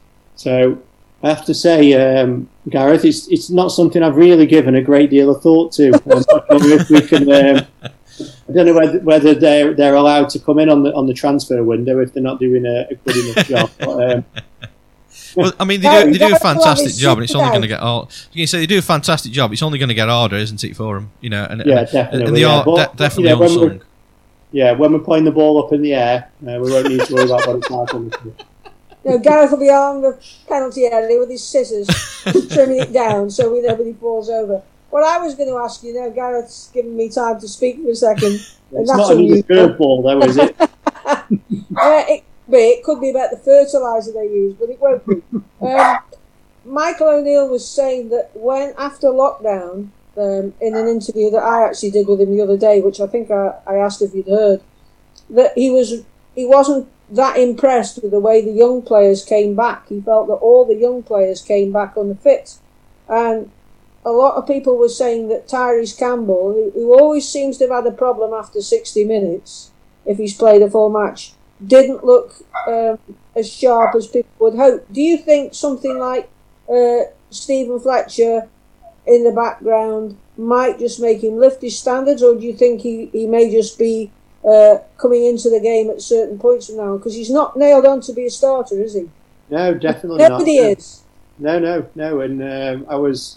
Speaker 3: so I have to say, um, Gareth, it's it's not something I've really given a great deal of thought to. Um, I don't know if we can. Um, I don't know whether, whether they're they're allowed to come in on the on the transfer window if they're not doing a, a good enough job. But, um,
Speaker 2: well, I mean, they do they do a fantastic job, and it's only going to get hard. You can say they do a fantastic job. It's only going to get harder, isn't it, for them? You know, and
Speaker 3: yeah,
Speaker 2: and,
Speaker 3: definitely.
Speaker 2: And they
Speaker 3: yeah.
Speaker 2: are
Speaker 3: but,
Speaker 2: de- definitely
Speaker 3: you know,
Speaker 2: unsung.
Speaker 3: When yeah, when we're playing the ball up in the air, uh, we won't need to worry about what it's like on the field.
Speaker 1: You know, Gareth will be on the penalty area with his scissors, trimming it down so we nobody falls over. What I was going to ask you now, Gareth's given me time to speak for a second.
Speaker 3: It's not another curveball, though, is it?
Speaker 1: uh, it, but it could be about the fertiliser they use, but it won't be. Um, Michael O'Neill was saying that when after lockdown, um, in an interview that I actually did with him the other day, which I think I, I asked if you'd heard, that he was he wasn't that impressed with the way the young players came back. He felt that all the young players came back unfit, and a lot of people were saying that Tyrese Campbell, who, who always seems to have had a problem after sixty minutes, if he's played a full match, didn't look um, as sharp as people would hope. Do you think something like uh, Stephen Fletcher in the background might just make him lift his standards, or do you think he, he may just be uh, coming into the game at certain points from now? Because he's not nailed on to be a starter, is he?
Speaker 3: No, definitely
Speaker 1: Nobody
Speaker 3: not.
Speaker 1: Nobody is.
Speaker 3: No, no, no. And um, I was...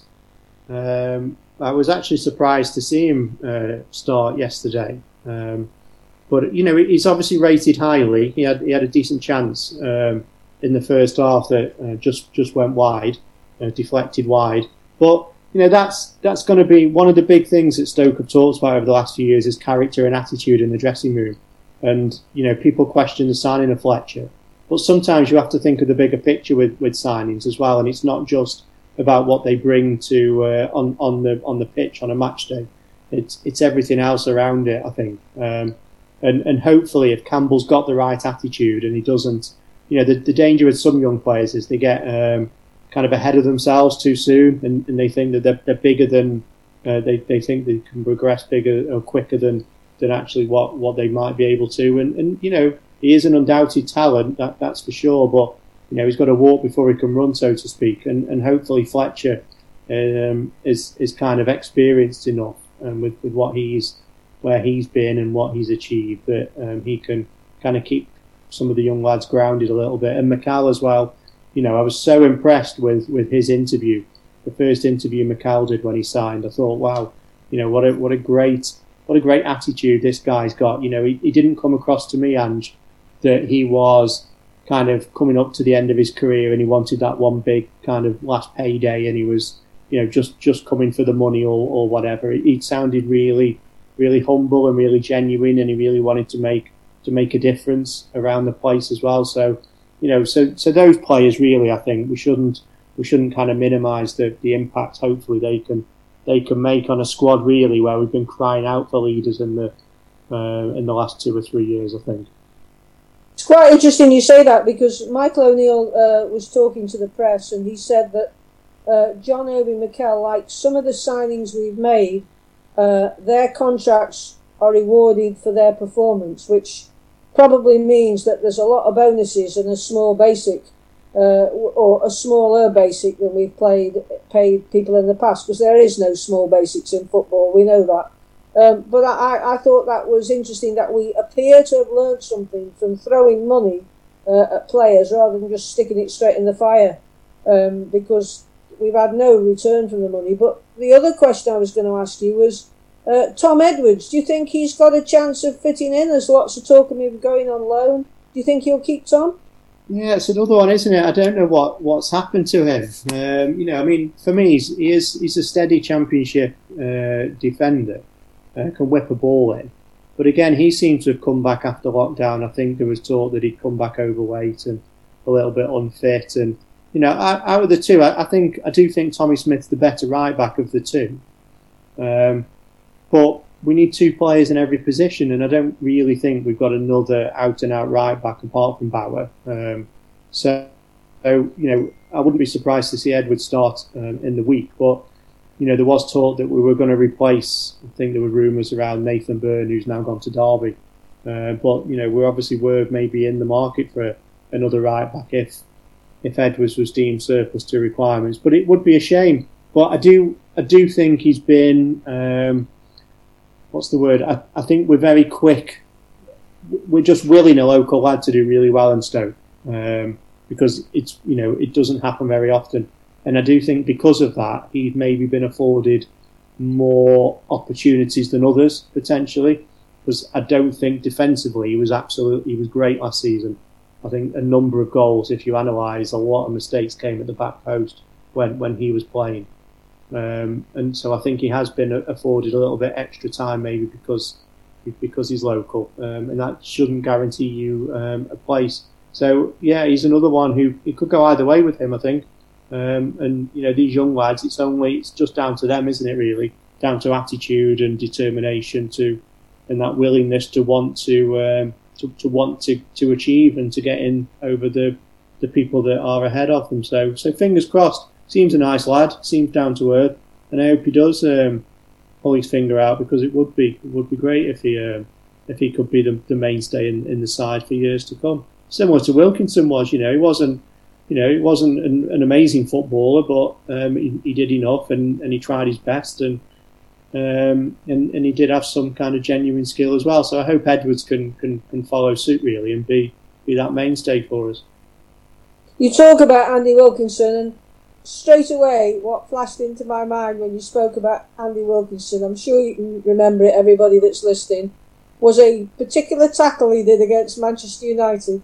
Speaker 3: Um, I was actually surprised to see him uh, start yesterday. Um, But you know, he's obviously rated highly. He had he had a decent chance um, in the first half that uh, just just went wide, uh, deflected wide. But you know, that's that's going to be one of the big things that Stoke have talked about over the last few years is character and attitude in the dressing room. And you know, people question the signing of Fletcher, but sometimes you have to think of the bigger picture with, with signings as well. And it's not just about what they bring to uh, on on the on the pitch on a match day. It's it's everything else around it, I think. Um, and and hopefully, if Campbell's got the right attitude and he doesn't, you know, the, the danger with some young players is they get um, kind of ahead of themselves too soon, and, and they think that they're, they're bigger than uh, they they think they can progress bigger or quicker than, than actually what, what they might be able to. And and you know, he is an undoubted talent, that that's for sure. But you know, he's got to walk before he can run, so to speak. And and hopefully Fletcher um, is is kind of experienced enough. Um, with, with what he's, where he's been and what he's achieved, that um, he can kind of keep some of the young lads grounded a little bit. And McCall as well, you know, I was so impressed with, with his interview, the first interview McCall did when he signed. I thought, wow, you know, what a what a great what a great attitude this guy's got. You know, he, he didn't come across to me, Ange, that he was kind of coming up to the end of his career and he wanted that one big kind of last payday and he was, you know, just, just coming for the money or, or whatever. It, it sounded really, really humble and really genuine, and he really wanted to make to make a difference around the place as well. So, you know, so so those players really, I think we shouldn't we shouldn't kind of minimise the, the impact. Hopefully, they can they can make on a squad really where we've been crying out for leaders in the uh, in the last two or three years. I think
Speaker 1: it's quite interesting you say that, because Michael O'Neill uh, was talking to the press and he said that. Uh, John Obi Mikel, like some of the signings we've made, uh, their contracts are rewarded for their performance, which probably means that there's a lot of bonuses and a small basic, uh, or a smaller basic than we've played, paid people in the past, because there is no small basics in football, we know that. Um, but I, I thought that was interesting that we appear to have learned something from throwing money uh, at players rather than just sticking it straight in the fire, um, because we've had no return from the money. But the other question I was going to ask you was, uh, Tom Edwards, do you think he's got a chance of fitting in? There's lots of talk of him going on loan. Do you think he'll keep Tom?
Speaker 3: Yeah, it's another one, isn't it? I don't know what, what's happened to him. Um, you know, I mean, for me, he's, he is, he's a steady championship uh, defender, uh, can whip a ball in. But again, he seems to have come back after lockdown. I think there was talk that he'd come back overweight and a little bit unfit. And you know, out of the two, I, I think I do think Tommy Smith's the better right back of the two. Um, but we need two players in every position, and I don't really think we've got another out and out right back apart from Bauer. Um, so, so, you know, I wouldn't be surprised to see Edwards start um, in the week. But you know, there was talk that we were going to replace. I think there were rumours around Nathan Byrne, who's now gone to Derby. Uh, but you know, we obviously were maybe in the market for another right back if. if Edwards was deemed surplus to requirements. But it would be a shame. But I do I do think he's been, um, what's the word? I, I think we're very quick. We're just willing a local lad to do really well in Stoke. Um, because it's, you know, it doesn't happen very often. And I do think because of that, he's maybe been afforded more opportunities than others, potentially. Because I don't think defensively he was absolutely, he was great last season. I think a number of goals, if you analyse, a lot of mistakes came at the back post when, when he was playing. Um, and so I think he has been afforded a little bit extra time, maybe because because he's local. Um, and that shouldn't guarantee you um, a place. So, yeah, he's another one who it could go either way with him, I think. Um, and, you know, these young lads, it's only, it's just down to them, isn't it, really? Down to attitude and determination to, and that willingness to want to... Um, To, to want to, to achieve and to get in over the the people that are ahead of them. So so fingers crossed. Seems a nice lad. Seems down to earth, and I hope he does um, pull his finger out, because it would be it would be great if he um, if he could be the, the mainstay in, in the side for years to come. Similar to Wilkinson was, you know, he wasn't you know he wasn't an, an amazing footballer, but um, he, he did enough and, and he tried his best and. Um, and, and he did have some kind of genuine skill as well. So I hope Edwards can, can, can follow suit really and be, be that mainstay for us.
Speaker 1: You talk about Andy Wilkinson, and straight away what flashed into my mind when you spoke about Andy Wilkinson, I'm sure you can remember it, everybody that's listening, was a particular tackle he did against Manchester United.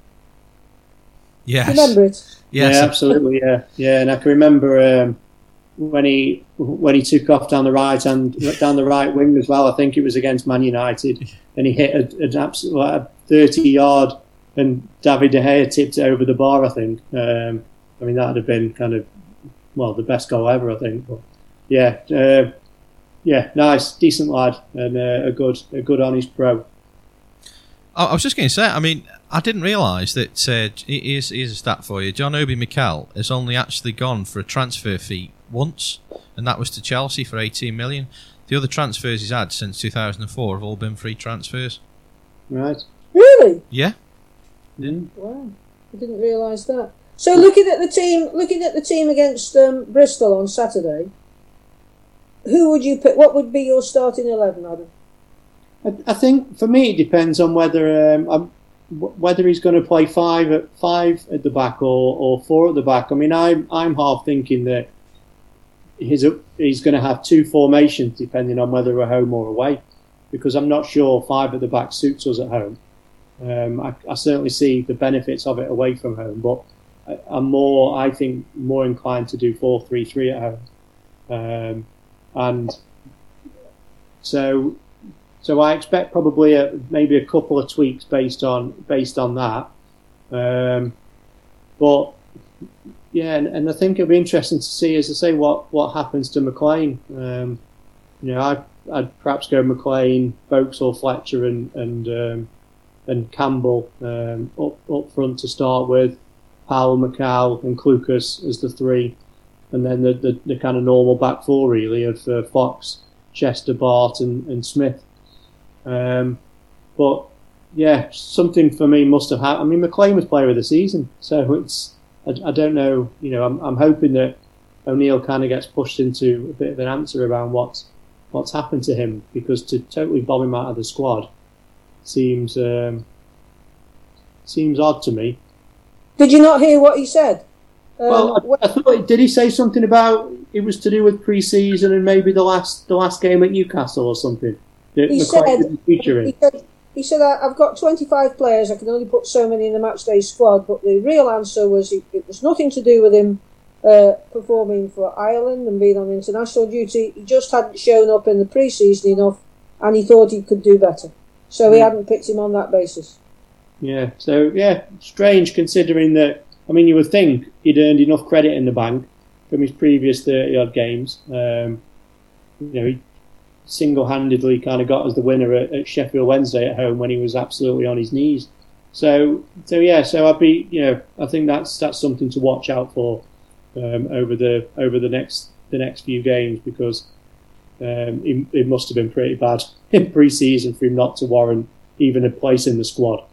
Speaker 2: Yes.
Speaker 1: Remember it?
Speaker 2: Yes.
Speaker 3: Yeah, absolutely. Yeah, yeah. And I can remember um, when he when he took off down the right and down the right wing as well. I think it was against Man United, and he hit a, an absolute like a thirty yard, and David De Gea tipped it over the bar. I think. Um, I mean, that'd have been kind of well the best goal ever. I think. But yeah, uh, yeah, nice, decent lad, and uh, a good a good honest pro.
Speaker 2: I was just going to say, I mean, I didn't realise that, uh, here's, here's a stat for you, John Obi Mikel has only actually gone for a transfer fee once, and that was to Chelsea for eighteen million. The other transfers he's had since two thousand four have all been free transfers.
Speaker 3: Right.
Speaker 1: Really?
Speaker 2: Yeah.
Speaker 3: Mm.
Speaker 1: Wow, I didn't realise that. So looking at the team, looking at the team against um, Bristol on Saturday, who would you pick? What would be your starting eleven, Adam?
Speaker 3: I think for me it depends on whether um, I'm, whether he's going to play five at five at the back or, or four at the back. I mean, I'm I'm half thinking that he's a, he's going to have two formations depending on whether we're home or away, because I'm not sure five at the back suits us at home. Um, I, I certainly see the benefits of it away from home, but I, I'm more I think more inclined to do four three three at home, um, and so. So I expect probably a, maybe a couple of tweaks based on based on that, um, but yeah, and, and I think it'll be interesting to see, as I say, what, what happens to McLean. Um, you know, I'd, I'd perhaps go McLean, Vauxhall, Fletcher, and and um, and Campbell um, up up front to start with, Powell, McCall, and Klukas as the three, and then the the, the kind of normal back four really of uh, Fox, Chester, Bart, and, and Smith. Um, but yeah, something for me must have happened. I mean, McLean was player of the season, so it's I, I don't know. You know, I'm I'm hoping that O'Neill kind of gets pushed into a bit of an answer around what's what's happened to him, because to totally bomb him out of the squad seems um, seems odd to me.
Speaker 1: Did you not hear what he said? Um,
Speaker 3: well, I, I thought, did he say something about it was to do with pre-season and maybe the last the last game at Newcastle or something?
Speaker 1: He said, he said, he said, I've got twenty-five players, I can only put so many in the matchday squad, but the real answer was it, it was nothing to do with him uh, performing for Ireland and being on international duty. He just hadn't shown up in the pre-season enough, and he thought he could do better. So mm. he hadn't picked him on that basis.
Speaker 3: Yeah, so, yeah, strange considering that, I mean, you would think he'd earned enough credit in the bank from his previous thirty-odd games. Um, you know, he single-handedly kind of got us the winner at, at Sheffield Wednesday at home when he was absolutely on his knees. So, so yeah, so I'd be, you know, I think that's that's something to watch out for um, over the over the next the next few games, because um, it, it must have been pretty bad in pre-season for him not to warrant even a place in the squad.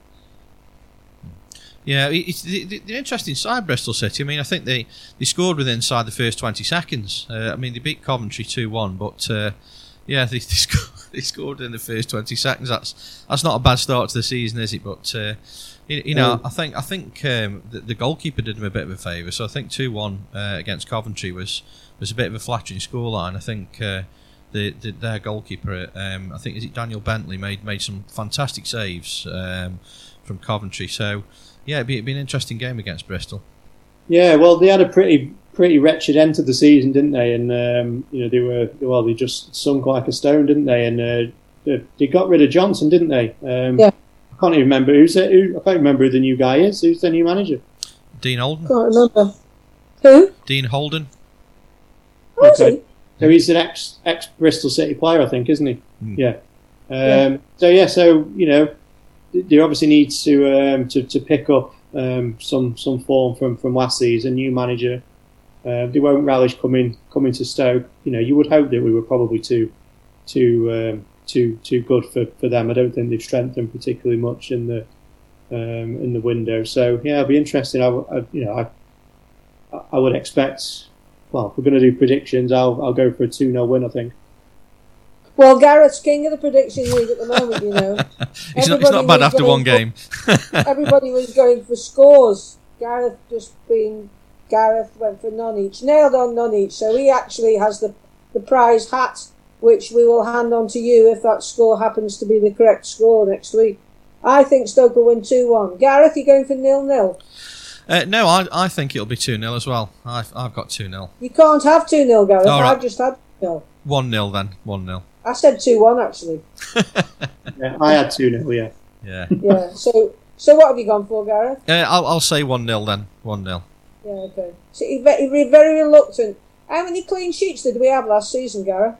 Speaker 2: Yeah, it's the, the, the interesting side, Bristol City. I mean, I think they, they scored within inside the first twenty seconds. Uh, I mean, they beat Coventry two one, but uh, yeah, they, they, scored, they scored in the first twenty seconds. That's that's not a bad start to the season, is it? But uh, you, you know, mm. I think I think um, the, the goalkeeper did him a bit of a favour. So I think two one uh, against Coventry was, was a bit of a flattering scoreline. I think uh, the, the their goalkeeper, um, I think is it Daniel Bentley, made made some fantastic saves um, from Coventry. So yeah, it'd be, it'd be an interesting game against Bristol. Yeah,
Speaker 3: well, they had a pretty pretty wretched end to the season, didn't they? And um, you know, they were well, they just sunk like a stone, didn't they? And uh, they, they got rid of Johnson, didn't they? Um,
Speaker 1: yeah.
Speaker 3: I can't even remember who's it, who. I can't remember who the new guy is. Who's the new manager?
Speaker 2: Dean Holden.
Speaker 1: Can't remember. Who?
Speaker 2: Dean Holden.
Speaker 1: Oh, is he?
Speaker 3: So he's an ex ex Bristol City player, I think, isn't he?
Speaker 2: Mm.
Speaker 3: Yeah. Um, yeah. So yeah, so you know, they obviously need to um, to to pick up um, some some form from, from last season. New manager, uh, they won't relish coming coming to Stoke. You know, you would hope that we were probably too too um, too too good for, for them. I don't think they've strengthened particularly much in the um, in the window. So yeah, it'll be interesting. I, I you know I I would expect. Well, if we're going to do predictions, I'll I'll go for a two nil win, I think.
Speaker 1: Well, Gareth's king of the prediction league at the moment, you know.
Speaker 2: It's not, it's not bad after one game.
Speaker 1: For, everybody was going for scores. Gareth just being... Gareth went for none each. Nailed on none each. So he actually has the, the prize hat which we will hand on to you if that score happens to be the correct score next week. I think Stoke will win two one. Gareth, you going for nil nil?
Speaker 2: Uh, no, I I think it'll be two nil as well. I've, I've got two nil.
Speaker 1: You can't have two nil, Gareth.
Speaker 2: All right.
Speaker 1: I've just had two nil.
Speaker 2: one nil then, one nil.
Speaker 1: I said two one, actually.
Speaker 3: Yeah, I had two nil, yeah.
Speaker 2: Yeah.
Speaker 1: Yeah, so so what have you gone for, Gareth?
Speaker 2: Uh, I'll, I'll say one nil then, one nil.
Speaker 1: Yeah, okay. So you're very, very reluctant. How many clean sheets did we have last season, Gareth?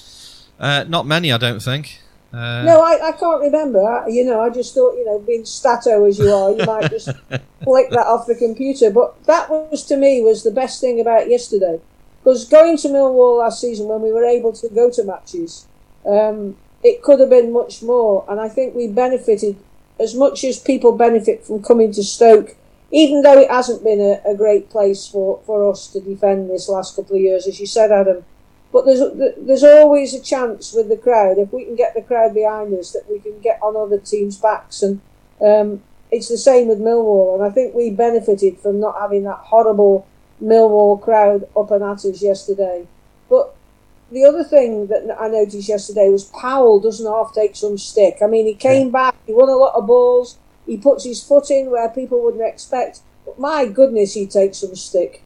Speaker 2: Uh, not many, I don't think. Uh,
Speaker 1: No, I, I can't remember. I, you know, I just thought, you know, being stato as you are, you might just flick that off the computer. But that was, to me, was the best thing about yesterday. Because going to Millwall last season, when we were able to go to matches, um, it could have been much more. And I think we benefited as much as people benefit from coming to Stoke, even though it hasn't been a, a great place for, for us to defend this last couple of years, as you said, Adam. But there's there's always a chance with the crowd, if we can get the crowd behind us, that we can get on other teams' backs. And um, it's the same with Millwall. And I think we benefited from not having that horrible Millwall crowd up and at us yesterday. But the other thing that I noticed yesterday was Powell doesn't half take some stick. I mean, he came yeah. back, he won a lot of balls, he puts his foot in where people wouldn't expect. But my goodness, he takes some stick.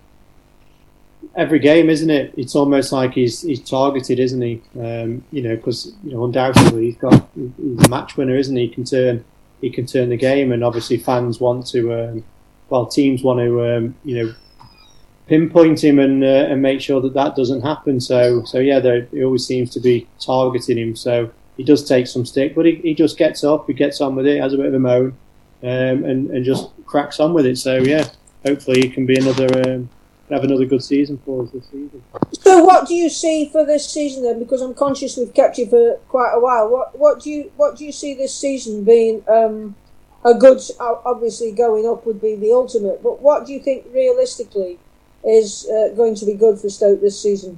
Speaker 3: Every game, isn't it? It's almost like he's he's targeted, isn't he? Um, you know, because you know, undoubtedly he's got he's a match winner, isn't he? He can turn he can turn the game, and obviously fans want to, um, well, teams want to, um, you know, pinpoint him and uh, and make sure that that doesn't happen. So so yeah, he always seems to be targeting him. So he does take some stick, but he, he just gets up, he gets on with it, has a bit of a moan, um, and and just cracks on with it. So yeah, hopefully he can be another. Um, have another good season for us this season.
Speaker 1: So what do you see for this season then? Because I'm conscious we've kept you for quite a while. What what do you what do you see this season being um, a good? Obviously, going up would be the ultimate. But what do you think realistically is uh, going to be good for Stoke this season?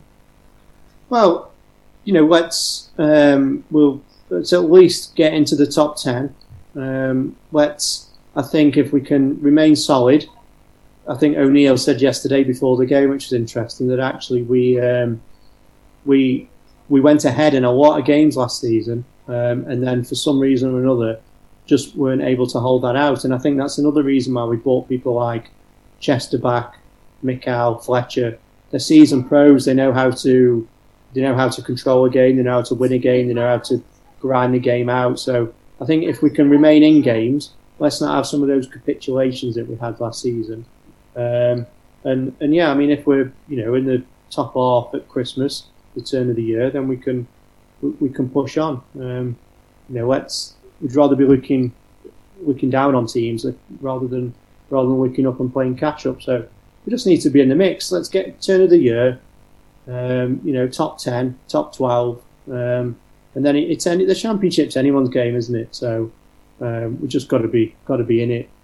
Speaker 3: Well, you know, let's um, we'll let's at least get into the top ten. Um, let's I think if we can remain solid. I think O'Neill said yesterday before the game, which was interesting, that actually we um, we we went ahead in a lot of games last season, um, and then for some reason or another, just weren't able to hold that out. And I think that's another reason why we bought people like Chesterback, Mikel, Fletcher. They're seasoned pros. They know how to they know how to control a game. They know how to win a game. They know how to grind the game out. So I think if we can remain in games, let's not have some of those capitulations that we had last season. Um, and, and yeah, I mean, if we're, you know, in the top half at Christmas, the turn of the year, then we can, we, we can push on. Um, you know, let's, we'd rather be looking, looking down on teams rather than, rather than looking up and playing catch up. So we just need to be in the mix. Let's get turn of the year, um, you know, top ten, top twelve, um, and then it, it's any, the championship's anyone's game, isn't it? So, um, we just got to be, got to be in it.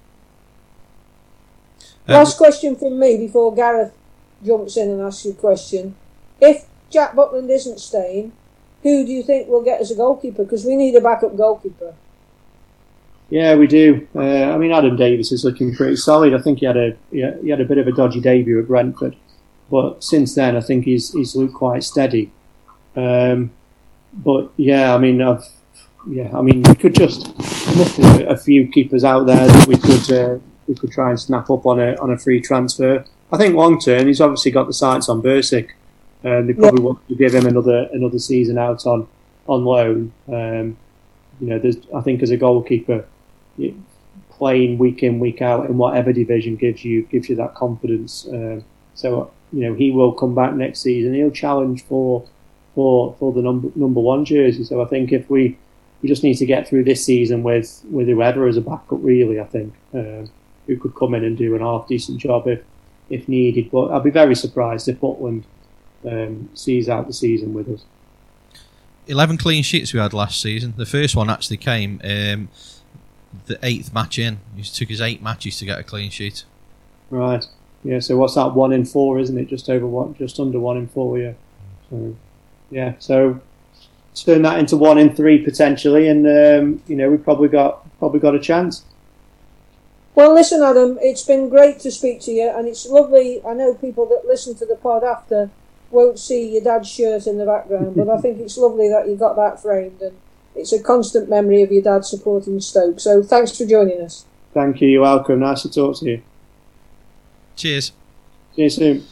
Speaker 2: Um,
Speaker 1: Last question from me before Gareth jumps in and asks you a question. If Jack Butland isn't staying, who do you think will get as a goalkeeper? Because we need a backup goalkeeper.
Speaker 3: Yeah, we do. Uh, I mean, Adam Davis is looking pretty solid. I think he had a he had a bit of a dodgy debut at Brentford, but since then I think he's he's looked quite steady. Um, but yeah, I mean, I've yeah, I mean, we could just look at a few keepers out there that we could. Uh, we could try and snap up on a on a free transfer. I think long term he's obviously got the sights on Bursic. Uh, they probably yeah. want to give him another another season out on on loan. Um, you know, there's I think as a goalkeeper, playing week in week out in whatever division gives you gives you that confidence. Um, so you know he will come back next season. He'll challenge for for for the number number one jersey. So I think if we we just need to get through this season with with whoever as a backup, really. I think. Um, who could come in and do an half decent job if if needed. But I'll be very surprised if Butland um, sees out the season with us.
Speaker 2: eleven clean sheets we had last season. The first one actually came um, the eighth match in. It took us eight matches to get a clean sheet.
Speaker 3: Right. Yeah, so what's that, one in four, isn't it? Just over one, just under one in four, yeah. So, yeah, so turn that into one in three potentially, and um, you know, we've probably got probably got a chance.
Speaker 1: Well, listen, Adam, it's been great to speak to you, and it's lovely. I know people that listen to the pod after won't see your dad's shirt in the background, but I think it's lovely that you got that framed, and it's a constant memory of your dad supporting Stoke. So thanks for joining us.
Speaker 3: Thank you. You're welcome. Nice to talk to you.
Speaker 2: Cheers.
Speaker 3: See you soon.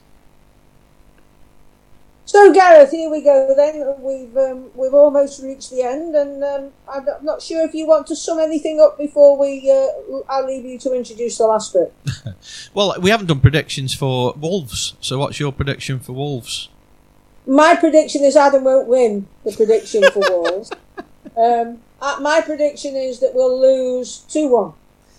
Speaker 1: So Gareth, here we go then. We've um, we've almost reached the end, and um, I'm not sure if you want to sum anything up before we. Uh, I'll leave you to introduce the last bit.
Speaker 2: Well, we haven't done predictions for Wolves, so what's your prediction for Wolves?
Speaker 1: My prediction is Adam won't win the prediction for Wolves. Um, uh, my prediction is that we'll lose two one.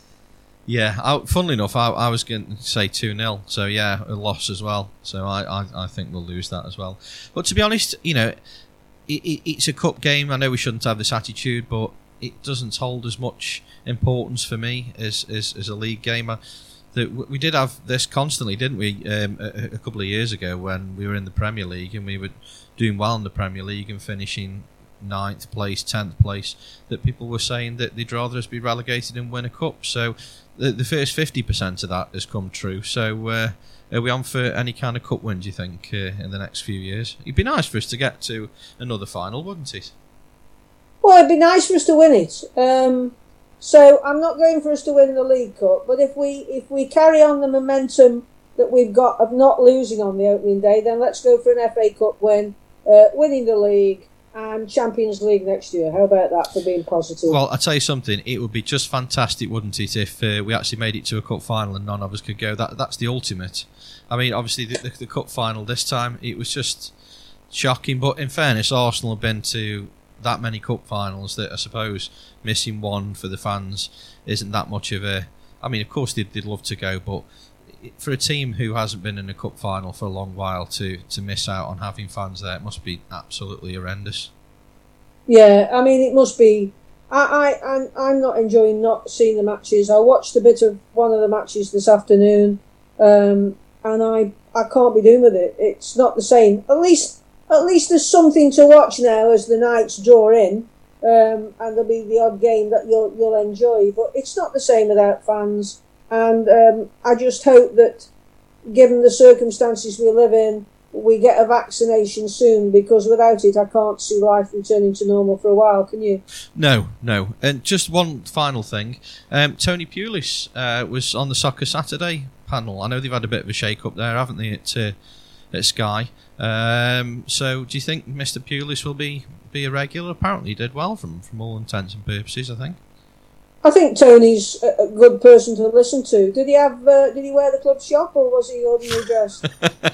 Speaker 2: Yeah, I, funnily enough, I, I was going to say two nil, so yeah, a loss as well. So I, I, I think we'll lose that as well. But to be honest, you know, it, it, it's a cup game. I know we shouldn't have this attitude, but it doesn't hold as much importance for me as, as, as a league game. I, the, we did have this constantly, didn't we, um, a, a couple of years ago when we were in the Premier League and we were doing well in the Premier League and finishing ninth place, tenth place, that people were saying that they'd rather us be relegated and win a cup. So the, the first fifty percent of that has come true. So uh, are we on for any kind of cup win, do you think, uh, in the next few years? It'd be nice for us to get to another final, wouldn't it?
Speaker 1: Well, it'd be nice for us to win it. Um, so I'm not going for us to win the League Cup, but if we if we carry on the momentum that we've got of not losing on the opening day, then let's go for an F A Cup win, uh, winning the league, and Champions League next year. How about that for being positive?
Speaker 2: Well, I'll tell you something. It would be just fantastic, wouldn't it, if uh, we actually made it to a cup final and none of us could go. That That's the ultimate. I mean, obviously, the, the, the cup final this time, it was just shocking. But in fairness, Arsenal have been to that many cup finals that I suppose missing one for the fans isn't that much of a... I mean, of course, they'd, they'd love to go, but for a team who hasn't been in a cup final for a long while to, to miss out on having fans there, it must be absolutely horrendous.
Speaker 1: Yeah, I mean, it must be. I, I, I'm, I'm not enjoying not seeing the matches. I watched a bit of one of the matches this afternoon, um, and I, I can't be doing with it. It's not the same. At least, at least there's something to watch now as the nights draw in, um, and there'll be the odd game that you'll you'll enjoy. But it's not the same without fans. And um, I just hope that, given the circumstances we live in, we get a vaccination soon, because without it, I can't see life returning to normal for a while. Can you?
Speaker 2: No, no. And just one final thing. Um, Tony Pulis uh, was on the Soccer Saturday panel. I know they've had a bit of a shake-up there, haven't they, at, uh, at Sky? Um, so do you think Mister Pulis will be, be a regular? Apparently he did well from, from all intents and purposes, I think.
Speaker 1: I think Tony's a good person to listen to. Did he have? Uh, did he wear the club shop, or was he ordinary dressed?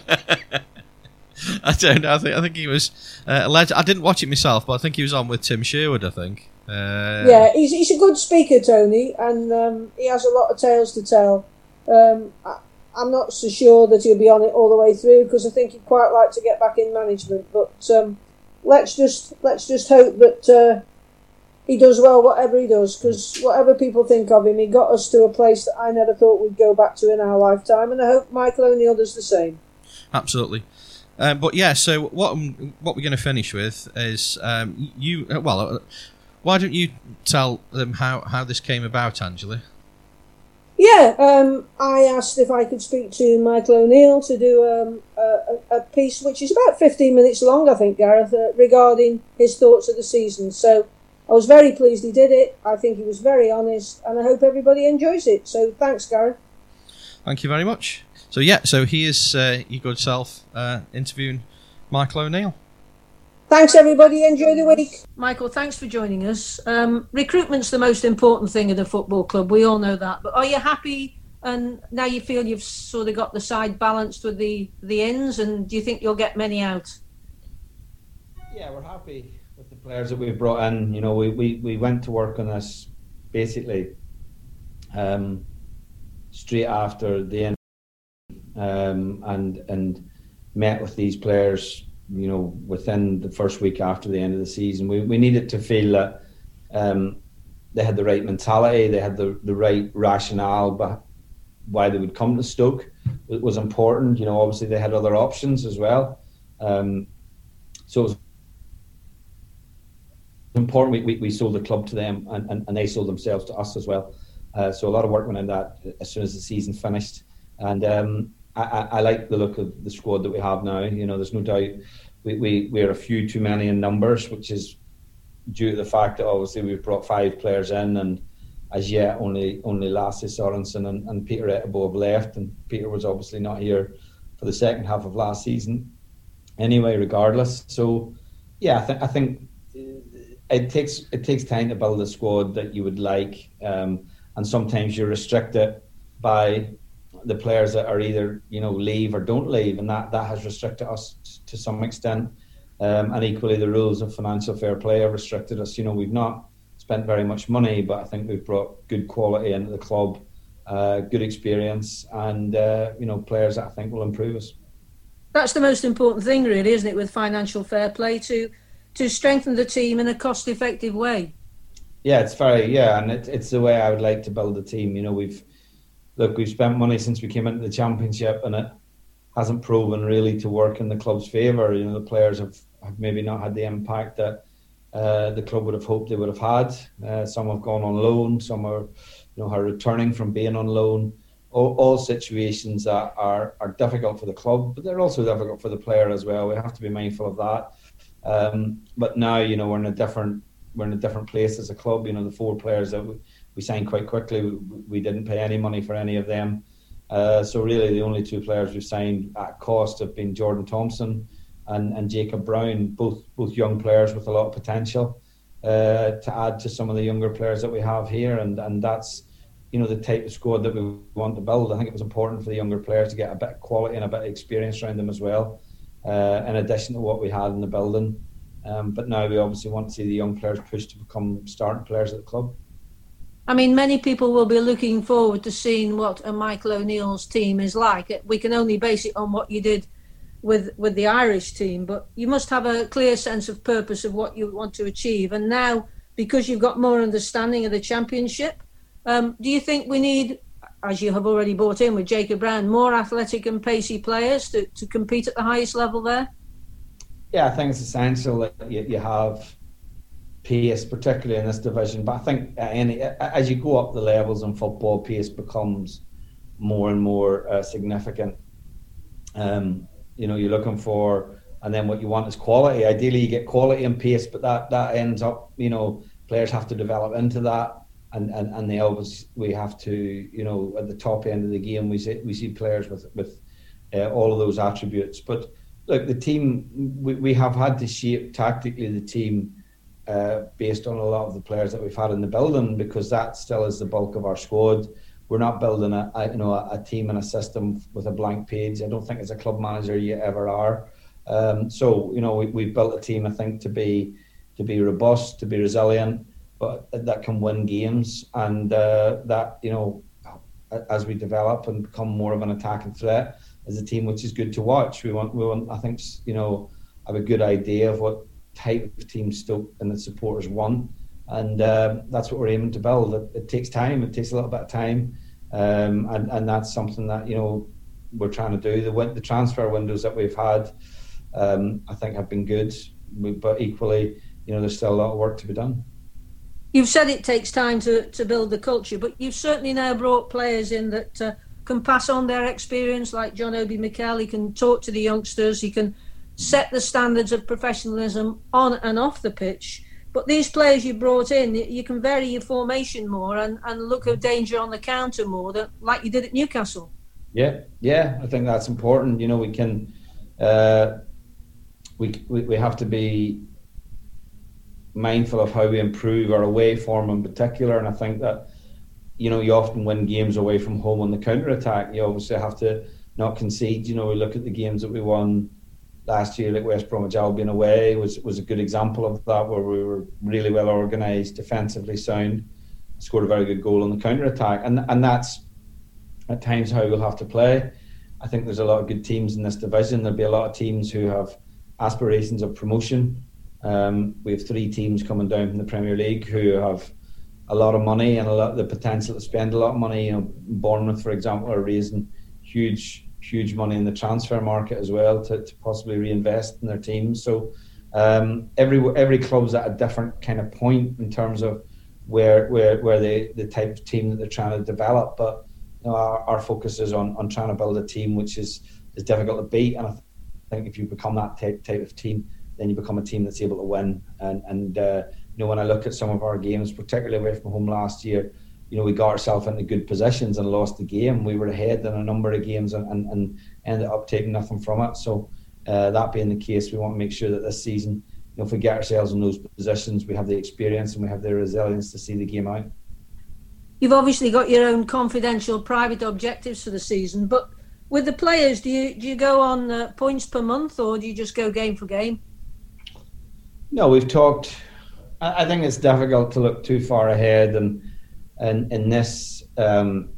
Speaker 2: I don't know. I think I think he was uh, alleged. I didn't watch it myself, but I think he was on with Tim Sherwood. I think. Uh,
Speaker 1: yeah, he's he's a good speaker, Tony, and um, he has a lot of tales to tell. Um, I, I'm not so sure that he'll be on it all the way through, because I think he'd quite like to get back in management. But um, let's just let's just hope that. Uh, He does well, whatever he does, because whatever people think of him, he got us to a place that I never thought we'd go back to in our lifetime, and I hope Michael O'Neill does the same.
Speaker 2: Absolutely. Um, but yeah, so what what we're going to finish with is um, you. Well, uh, why don't you tell them how, how this came about, Angela?
Speaker 1: Yeah, um, I asked if I could speak to Michael O'Neill to do um, a, a piece which is about fifteen minutes long, I think, Gareth, uh, regarding his thoughts of the season. So I was very pleased he did it. I think he was very honest, and I hope everybody enjoys it. So thanks, Gareth.
Speaker 2: Thank you very much. So yeah, so he is uh, your good self uh, interviewing Michael O'Neill.
Speaker 1: Thanks, everybody. Enjoy the week. Michael, thanks for joining us. Um, recruitment's the most important thing at a football club. We all know that. But are you happy, and now you feel you've sort of got the side balanced with the, the ins, and do you think you'll get many out?
Speaker 4: Yeah, we're happy with the players that we've brought in. You know, we, we, we went to work on this basically um, straight after the end, um, and and met with these players, you know, within the first week after the end of the season. We we needed to feel that um, they had the right mentality, they had the, the right rationale but why they would come to Stoke. It was important. You know, obviously they had other options as well. Um, so it was important we, we, we sold the club to them, and, and, and they sold themselves to us as well. Uh, so a lot of work went into that as soon as the season finished. And um, I, I, I like the look of the squad that we have now. You know, there's no doubt we, we, we're a few too many in numbers, which is due to the fact that obviously we've brought five players in, and as yet only only Lasse Sorensen and, and Peter Etebo have left, and Peter was obviously not here for the second half of last season anyway, regardless. So yeah, I, th- I think it takes it takes time to build a squad that you would like, um, and sometimes you're restricted by the players that are either, you know, leave or don't leave, and that, that has restricted us to some extent. Um, and equally, the rules of financial fair play have restricted us. You know, we've not spent very much money, but I think we've brought good quality into the club, uh, good experience, and uh, you know, players that I think will improve us.
Speaker 1: That's the most important thing, really, isn't it, with financial fair play, to to strengthen the team in a cost-effective way.
Speaker 4: Yeah, it's very yeah, and it, it's the way I would like to build a team. You know, we've look, we've spent money since we came into the Championship, and it hasn't proven really to work in the club's favour. You know, the players have, have maybe not had the impact that uh, the club would have hoped they would have had. Uh, some have gone on loan, some are, you know, are returning from being on loan. All, all situations that are, are difficult for the club, but they're also difficult for the player as well. We have to be mindful of that. Um, but now, you know, we're in a different we're in a different place as a club. You know, the four players that we, we signed quite quickly, we, we didn't pay any money for any of them. Uh, so really, the only two players we've signed at cost have been Jordan Thompson and, and Jacob Brown, both both young players with a lot of potential uh, to add to some of the younger players that we have here, and and that's, you know, the type of squad that we want to build. I think it was important for the younger players to get a bit of quality and a bit of experience around them as well, uh, in addition to what we had in the building. Um, but now we obviously want to see the young players pushed to become starting players at the club.
Speaker 1: I mean, many people will be looking forward to seeing what a Michael O'Neill's team is like. We can only base it on what you did with with the Irish team, but you must have a clear sense of purpose of what you want to achieve. And now, because you've got more understanding of the Championship, um, do you think we need, as you have already brought in with Jacob Brown, more athletic and pacey players to, to compete at the highest level there?
Speaker 4: Yeah, I think it's essential that you, you have pace, particularly in this division. But I think any, as you go up the levels in football, pace becomes more and more uh, significant. Um, you know, you're looking for, and then what you want is quality. Ideally, you get quality and pace, but that, that ends up, you know, players have to develop into that, and, and, and they always, we have to, you know, at the top end of the game, we see we see players with with uh, all of those attributes. But look, the team, we, we have had to shape tactically the team uh, based on a lot of the players that we've had in the building, because that still is the bulk of our squad. We're not building a, a you know a, a team and a system with a blank page. I don't think as a club manager you ever are. Um, so you know we, we've built a team, I think, to be to be robust, to be resilient, but that can win games, and uh, that, you know, as we develop and become more of an attacking threat, as a team which is good to watch. We want, we want, I think, you know, have a good idea of what type of team Stoke and the supporters want, and uh, that's what we're aiming to build. It, it takes time. It takes a little bit of time, um, and and that's something that, you know, we're trying to do. The the transfer windows that we've had, um, I think, have been good, but equally, you know, there's still a lot of work to be done.
Speaker 1: You've said it takes time to, to build the culture, but you've certainly now brought players in that uh, can pass on their experience, like John Obi Mikel. He can talk to the youngsters, he can set the standards of professionalism on and off the pitch. But these players you brought in, you can vary your formation more and, and look at danger on the counter more, than, like you did at Newcastle.
Speaker 4: Yeah, yeah, I think that's important. You know, we can, uh, we, we we have to be mindful of how we improve our away form in particular, and I think that, you know, you often win games away from home on the counter attack. You obviously have to not concede. You know, we look at the games that we won last year, like West Bromwich Albion away was was a good example of that, where we were really well organised, defensively sound, scored a very good goal on the counter attack, and and that's at times how we'll have to play. I think there's a lot of good teams in this division. There'll be a lot of teams who have aspirations of promotion. Um, we have three teams coming down from the Premier League who have a lot of money and a lot of the potential to spend a lot of money. You know, Bournemouth, for example, are raising huge, huge money in the transfer market as well to, to possibly reinvest in their teams. So um, every every club's at a different kind of point in terms of where where where they the type of team that they're trying to develop. But you know, our, our focus is on, on trying to build a team which is, is difficult to beat. And I think if you become that type, type of team, then you become a team that's able to win. And, and uh, you know, when I look at some of our games, particularly away from home last year, you know, we got ourselves into good positions and lost the game. We were ahead in a number of games and, and, and ended up taking nothing from it. So uh, that being the case, we want to make sure that this season, you know, if we get ourselves in those positions, we have the experience and we have the resilience to see the game out.
Speaker 1: You've obviously got your own confidential, private objectives for the season, but with the players, do you do you go on uh, points per month, or do you just go game for game?
Speaker 4: No, we've talked. I think it's difficult to look too far ahead, and and in this um,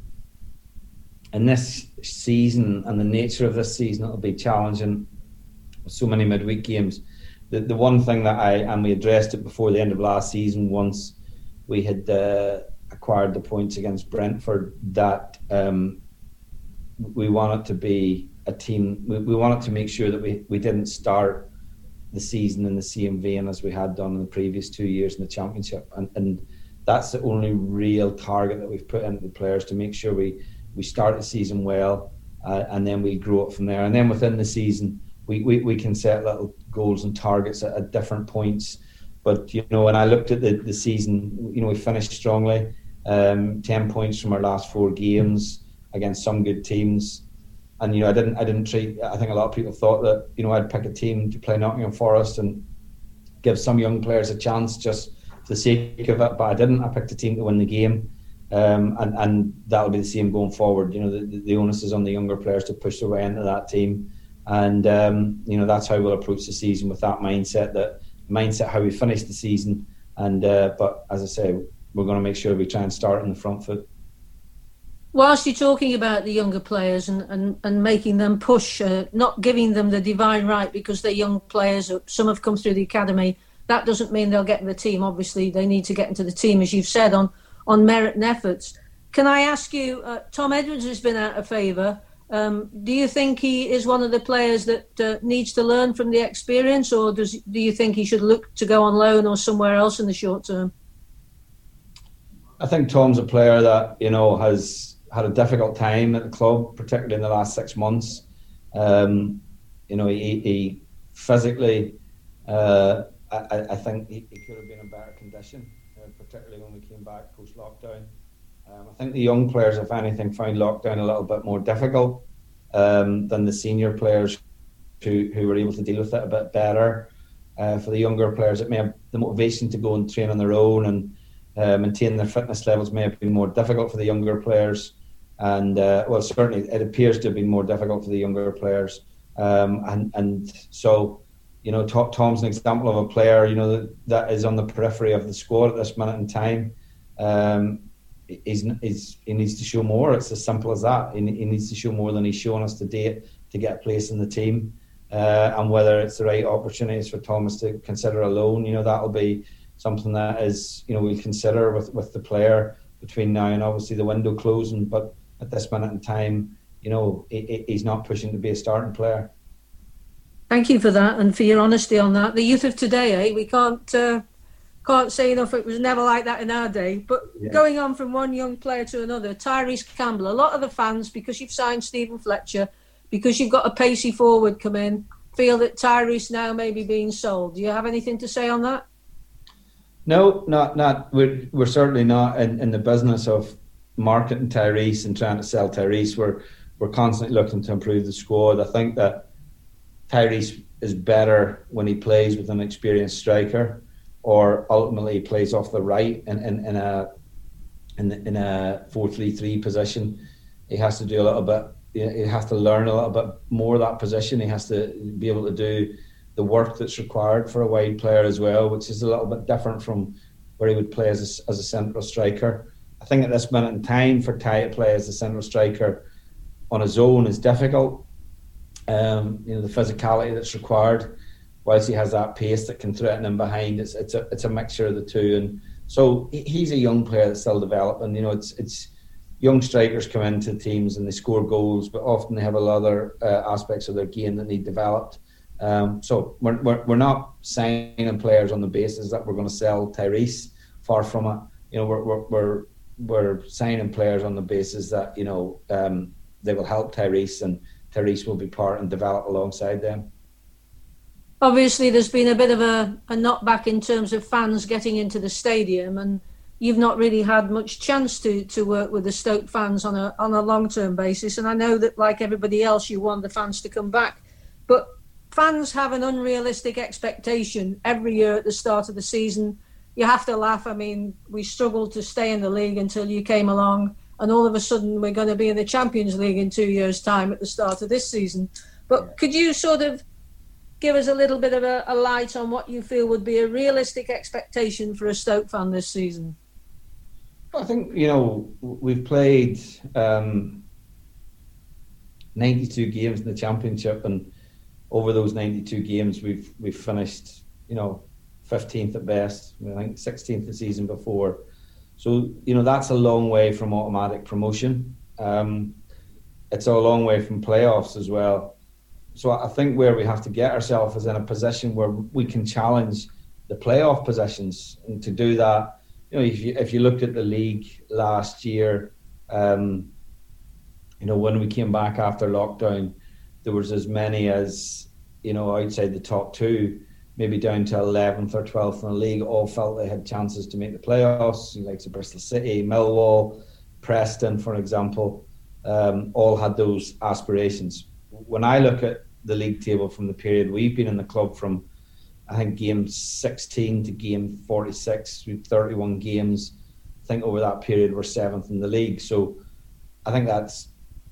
Speaker 4: in this season and the nature of this season, it'll be challenging. So many midweek games. The the one thing that I and we addressed it before the end of last season, once we had uh, acquired the points against Brentford, that um, we wanted to be a team. We, we wanted to make sure that we, we didn't start the season in the same vein as we had done in the previous two years in the Championship, and and that's the only real target that we've put into the players, to make sure we we start the season well, uh, and then we grow it from there. And then within the season, we we, we can set little goals and targets at, at different points. But you know, when I looked at the, the season, you know, we finished strongly, um, ten points from our last four games against some good teams. And you know, I didn't I didn't treat. I think a lot of people thought that, you know, I'd pick a team to play Nottingham Forest and give some young players a chance just for the sake of it. But I didn't. I picked a team to win the game, um, and and that'll be the same going forward. You know, the, the onus is on the younger players to push their way into that team, and um, you know, that's how we'll approach the season, with that mindset. That mindset how we finish the season. And uh, but as I say, we're going to make sure we try and start in the front foot.
Speaker 1: Whilst you're talking about the younger players and, and, and making them push, uh, not giving them the divine right because they're young players, some have come through the academy, that doesn't mean they'll get in the team. Obviously, they need to get into the team, as you've said, on, on merit and efforts. Can I ask you, uh, Tom Edwards has been out of favour. Um, do you think he is one of the players that uh, needs to learn from the experience, or does do you think he should look to go on loan or somewhere else in the short term?
Speaker 4: I think Tom's a player that, you know, has had a difficult time at the club, particularly in the last six months. Um, you know, he, he physically, uh, I, I think he, he could have been in better condition, uh, particularly when we came back post-lockdown. Um, I think the young players, if anything, found lockdown a little bit more difficult um, than the senior players who, who were able to deal with it a bit better. Uh, for the younger players, it may have the motivation to go and train on their own and uh, maintain their fitness levels may have been more difficult for the younger players. And uh, well, certainly it appears to have been more difficult for the younger players. Um, and and so, you know, Tom's an example of a player, you know, that, that is on the periphery of the squad at this minute in time. Um, he's, he's, he needs to show more. It's as simple as that. He, he needs to show more than he's shown us to date to get a place in the team. Uh, and whether it's the right opportunities for Thomas to consider a loan, you know, that'll be something that is, you know, we'll consider with, with the player between now and obviously the window closing. But at this minute in time, you know, he, he's not pushing to be a starting player.
Speaker 1: Thank you for that and for your honesty on that. The youth of today, eh? We can't uh, can't say enough. It was never like that in our day. But yeah. Going on from one young player to another, Tyrese Campbell, a lot of the fans, because you've signed Stephen Fletcher, because you've got a pacey forward come in, feel that Tyrese now may be being sold. Do you have anything to say on that?
Speaker 4: No, not not. We're we're certainly not in, in the business of marketing Tyrese and trying to sell Tyrese. We're we're constantly looking to improve the squad. I think that Tyrese is better when he plays with an experienced striker, or ultimately plays off the right in, in, in a in, in a four three three position. He has to do a little bit. He has to learn a little bit more of that position. He has to be able to do the work that's required for a wide player as well, which is a little bit different from where he would play as a, as a central striker. I think at this minute in time for Ty to play as a central striker on his own is difficult. Um, you know, the physicality that's required, whilst he has that pace that can threaten him behind, it's it's a it's a mixture of the two. And so he's a young player that's still developing. You know, it's it's young strikers come into teams and they score goals, but often they have a lot of other uh, aspects of their game that need developed. Um, so we're, we're we're not signing players on the basis that we're going to sell Tyrese. Far from it. You know, we're we're, we're we're signing players on the basis that, you know, um, they will help Tyrese, and Tyrese will be part and develop alongside them.
Speaker 1: Obviously, there's been a bit of a, a knockback in terms of fans getting into the stadium, and you've not really had much chance to, to work with the Stoke fans on a on a long-term basis. And I know that, like everybody else, you want the fans to come back. But fans have an unrealistic expectation every year at the start of the season. You have to laugh. I mean, we struggled to stay in the league until you came along, and all of a sudden we're going to be in the Champions League in two years' time at the start of this season. But yeah. Could you sort of give us a little bit of a, a light on what you feel would be a realistic expectation for a Stoke fan this season?
Speaker 4: I think, you know, we've played um, ninety-two games in the Championship, and over those ninety-two games we've we've finished, you know, fifteenth at best. I think sixteenth the season before. So, you know, that's a long way from automatic promotion. Um, it's a long way from playoffs as well. So I think where we have to get ourselves is in a position where we can challenge the playoff positions, and to do that, you know, if you if you looked at the league last year, um, you know, when we came back after lockdown, there was as many as, you know, outside the top two, maybe down to eleventh or twelfth in the league, all felt they had chances to make the playoffs. Like Bristol City, Millwall, Preston, for example, um, all had those aspirations. When I look at the league table from the period we've been in the club, from I think game sixteen to game forty-six, with thirty-one games, I think over that period we're seventh in the league. So I think that's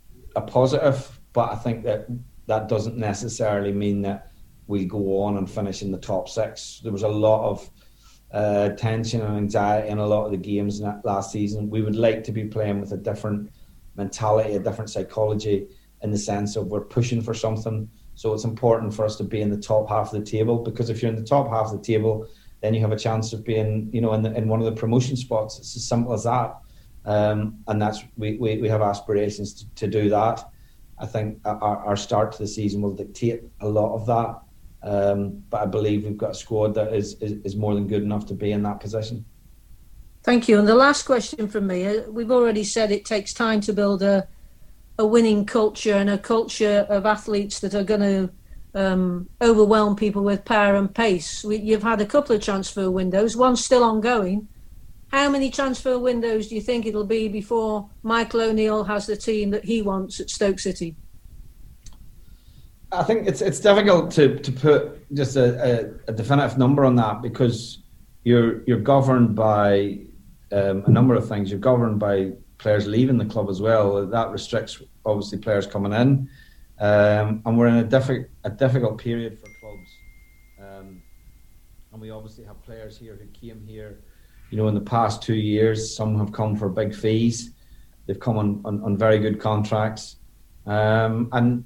Speaker 4: a positive, but I think that that doesn't necessarily mean that we go on and finish in the top six. There was a lot of uh, tension and anxiety in a lot of the games in that last season. We would like to be playing with a different mentality, a different psychology, in the sense of we're pushing for something. So it's important for us to be in the top half of the table, because if you're in the top half of the table, then you have a chance of being, you know, in, the, in one of the promotion spots. It's as simple as that. Um, and that's we, we, we have aspirations to, to do that. I think our, our start to the season will dictate a lot of that. Um, but I believe we've got a squad that is, is, is more than good enough to be in that position.
Speaker 1: Thank you. And the last question from me, we've already said it takes time to build a a winning culture and a culture of athletes that are going to um, overwhelm people with power and pace. We, you've had a couple of transfer windows, one's still ongoing. How many transfer windows do you think it'll be before Michael O'Neill has the team that he wants at Stoke City?
Speaker 4: I think it's it's difficult to, to put just a, a, a definitive number on that, because you're you're governed by um, a number of things. You're governed by players leaving the club as well. That restricts obviously players coming in, um, and we're in a difficult a difficult period for clubs. Um, and we obviously have players here who came here, you know, in the past two years. Some have come for big fees. They've come on, on, on very good contracts, um, and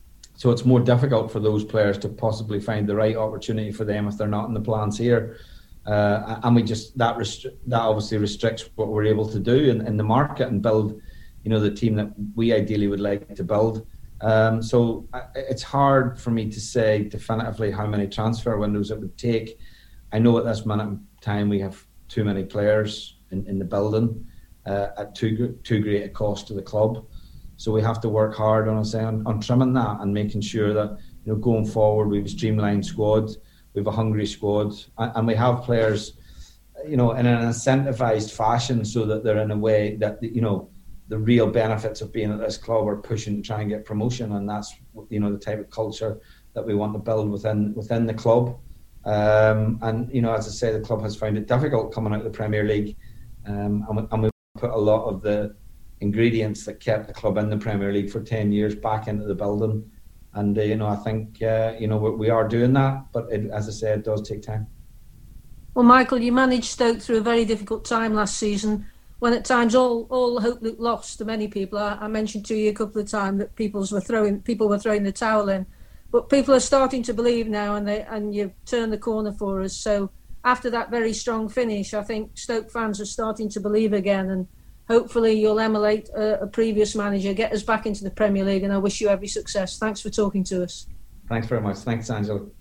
Speaker 4: so it's more difficult for those players to possibly find the right opportunity for them if they're not in the plans here. Uh, and we just that restri- that obviously restricts what we're able to do in, in the market and build, you know, the team that we ideally would like to build. Um, so it's hard for me to say definitively how many transfer windows it would take. I know at this minute in time we have too many players in, in the building uh, at too too great a cost to the club. So we have to work hard on, on on trimming that and making sure that, you know, going forward we have a streamlined squad. We have a hungry squad, and we have players, you know, in an incentivised fashion, so that they're in a way that, you know, the real benefits of being at this club are pushing to try and get promotion, and that's, you know, the type of culture that we want to build within within the club. Um, and, you know, as I say, the club has found it difficult coming out of the Premier League, um, and, we, and we put a lot of the ingredients that kept the club in the Premier League for ten years back into the building. And, uh, you know, I think, uh, you know, we, we are doing that. But it, as I said, it does take time.
Speaker 1: Well, Michael, you managed Stoke through a very difficult time last season, when at times all, all hope looked lost to many people. I, I mentioned to you a couple of times that people's were throwing, people were throwing the towel in. But people are starting to believe now, and they and you've turned the corner for us. So after that very strong finish, I think Stoke fans are starting to believe again. And hopefully you'll emulate a, a previous manager, get us back into the Premier League, and I wish you every success. Thanks for talking to us.
Speaker 4: Thanks very much. Thanks, Angela.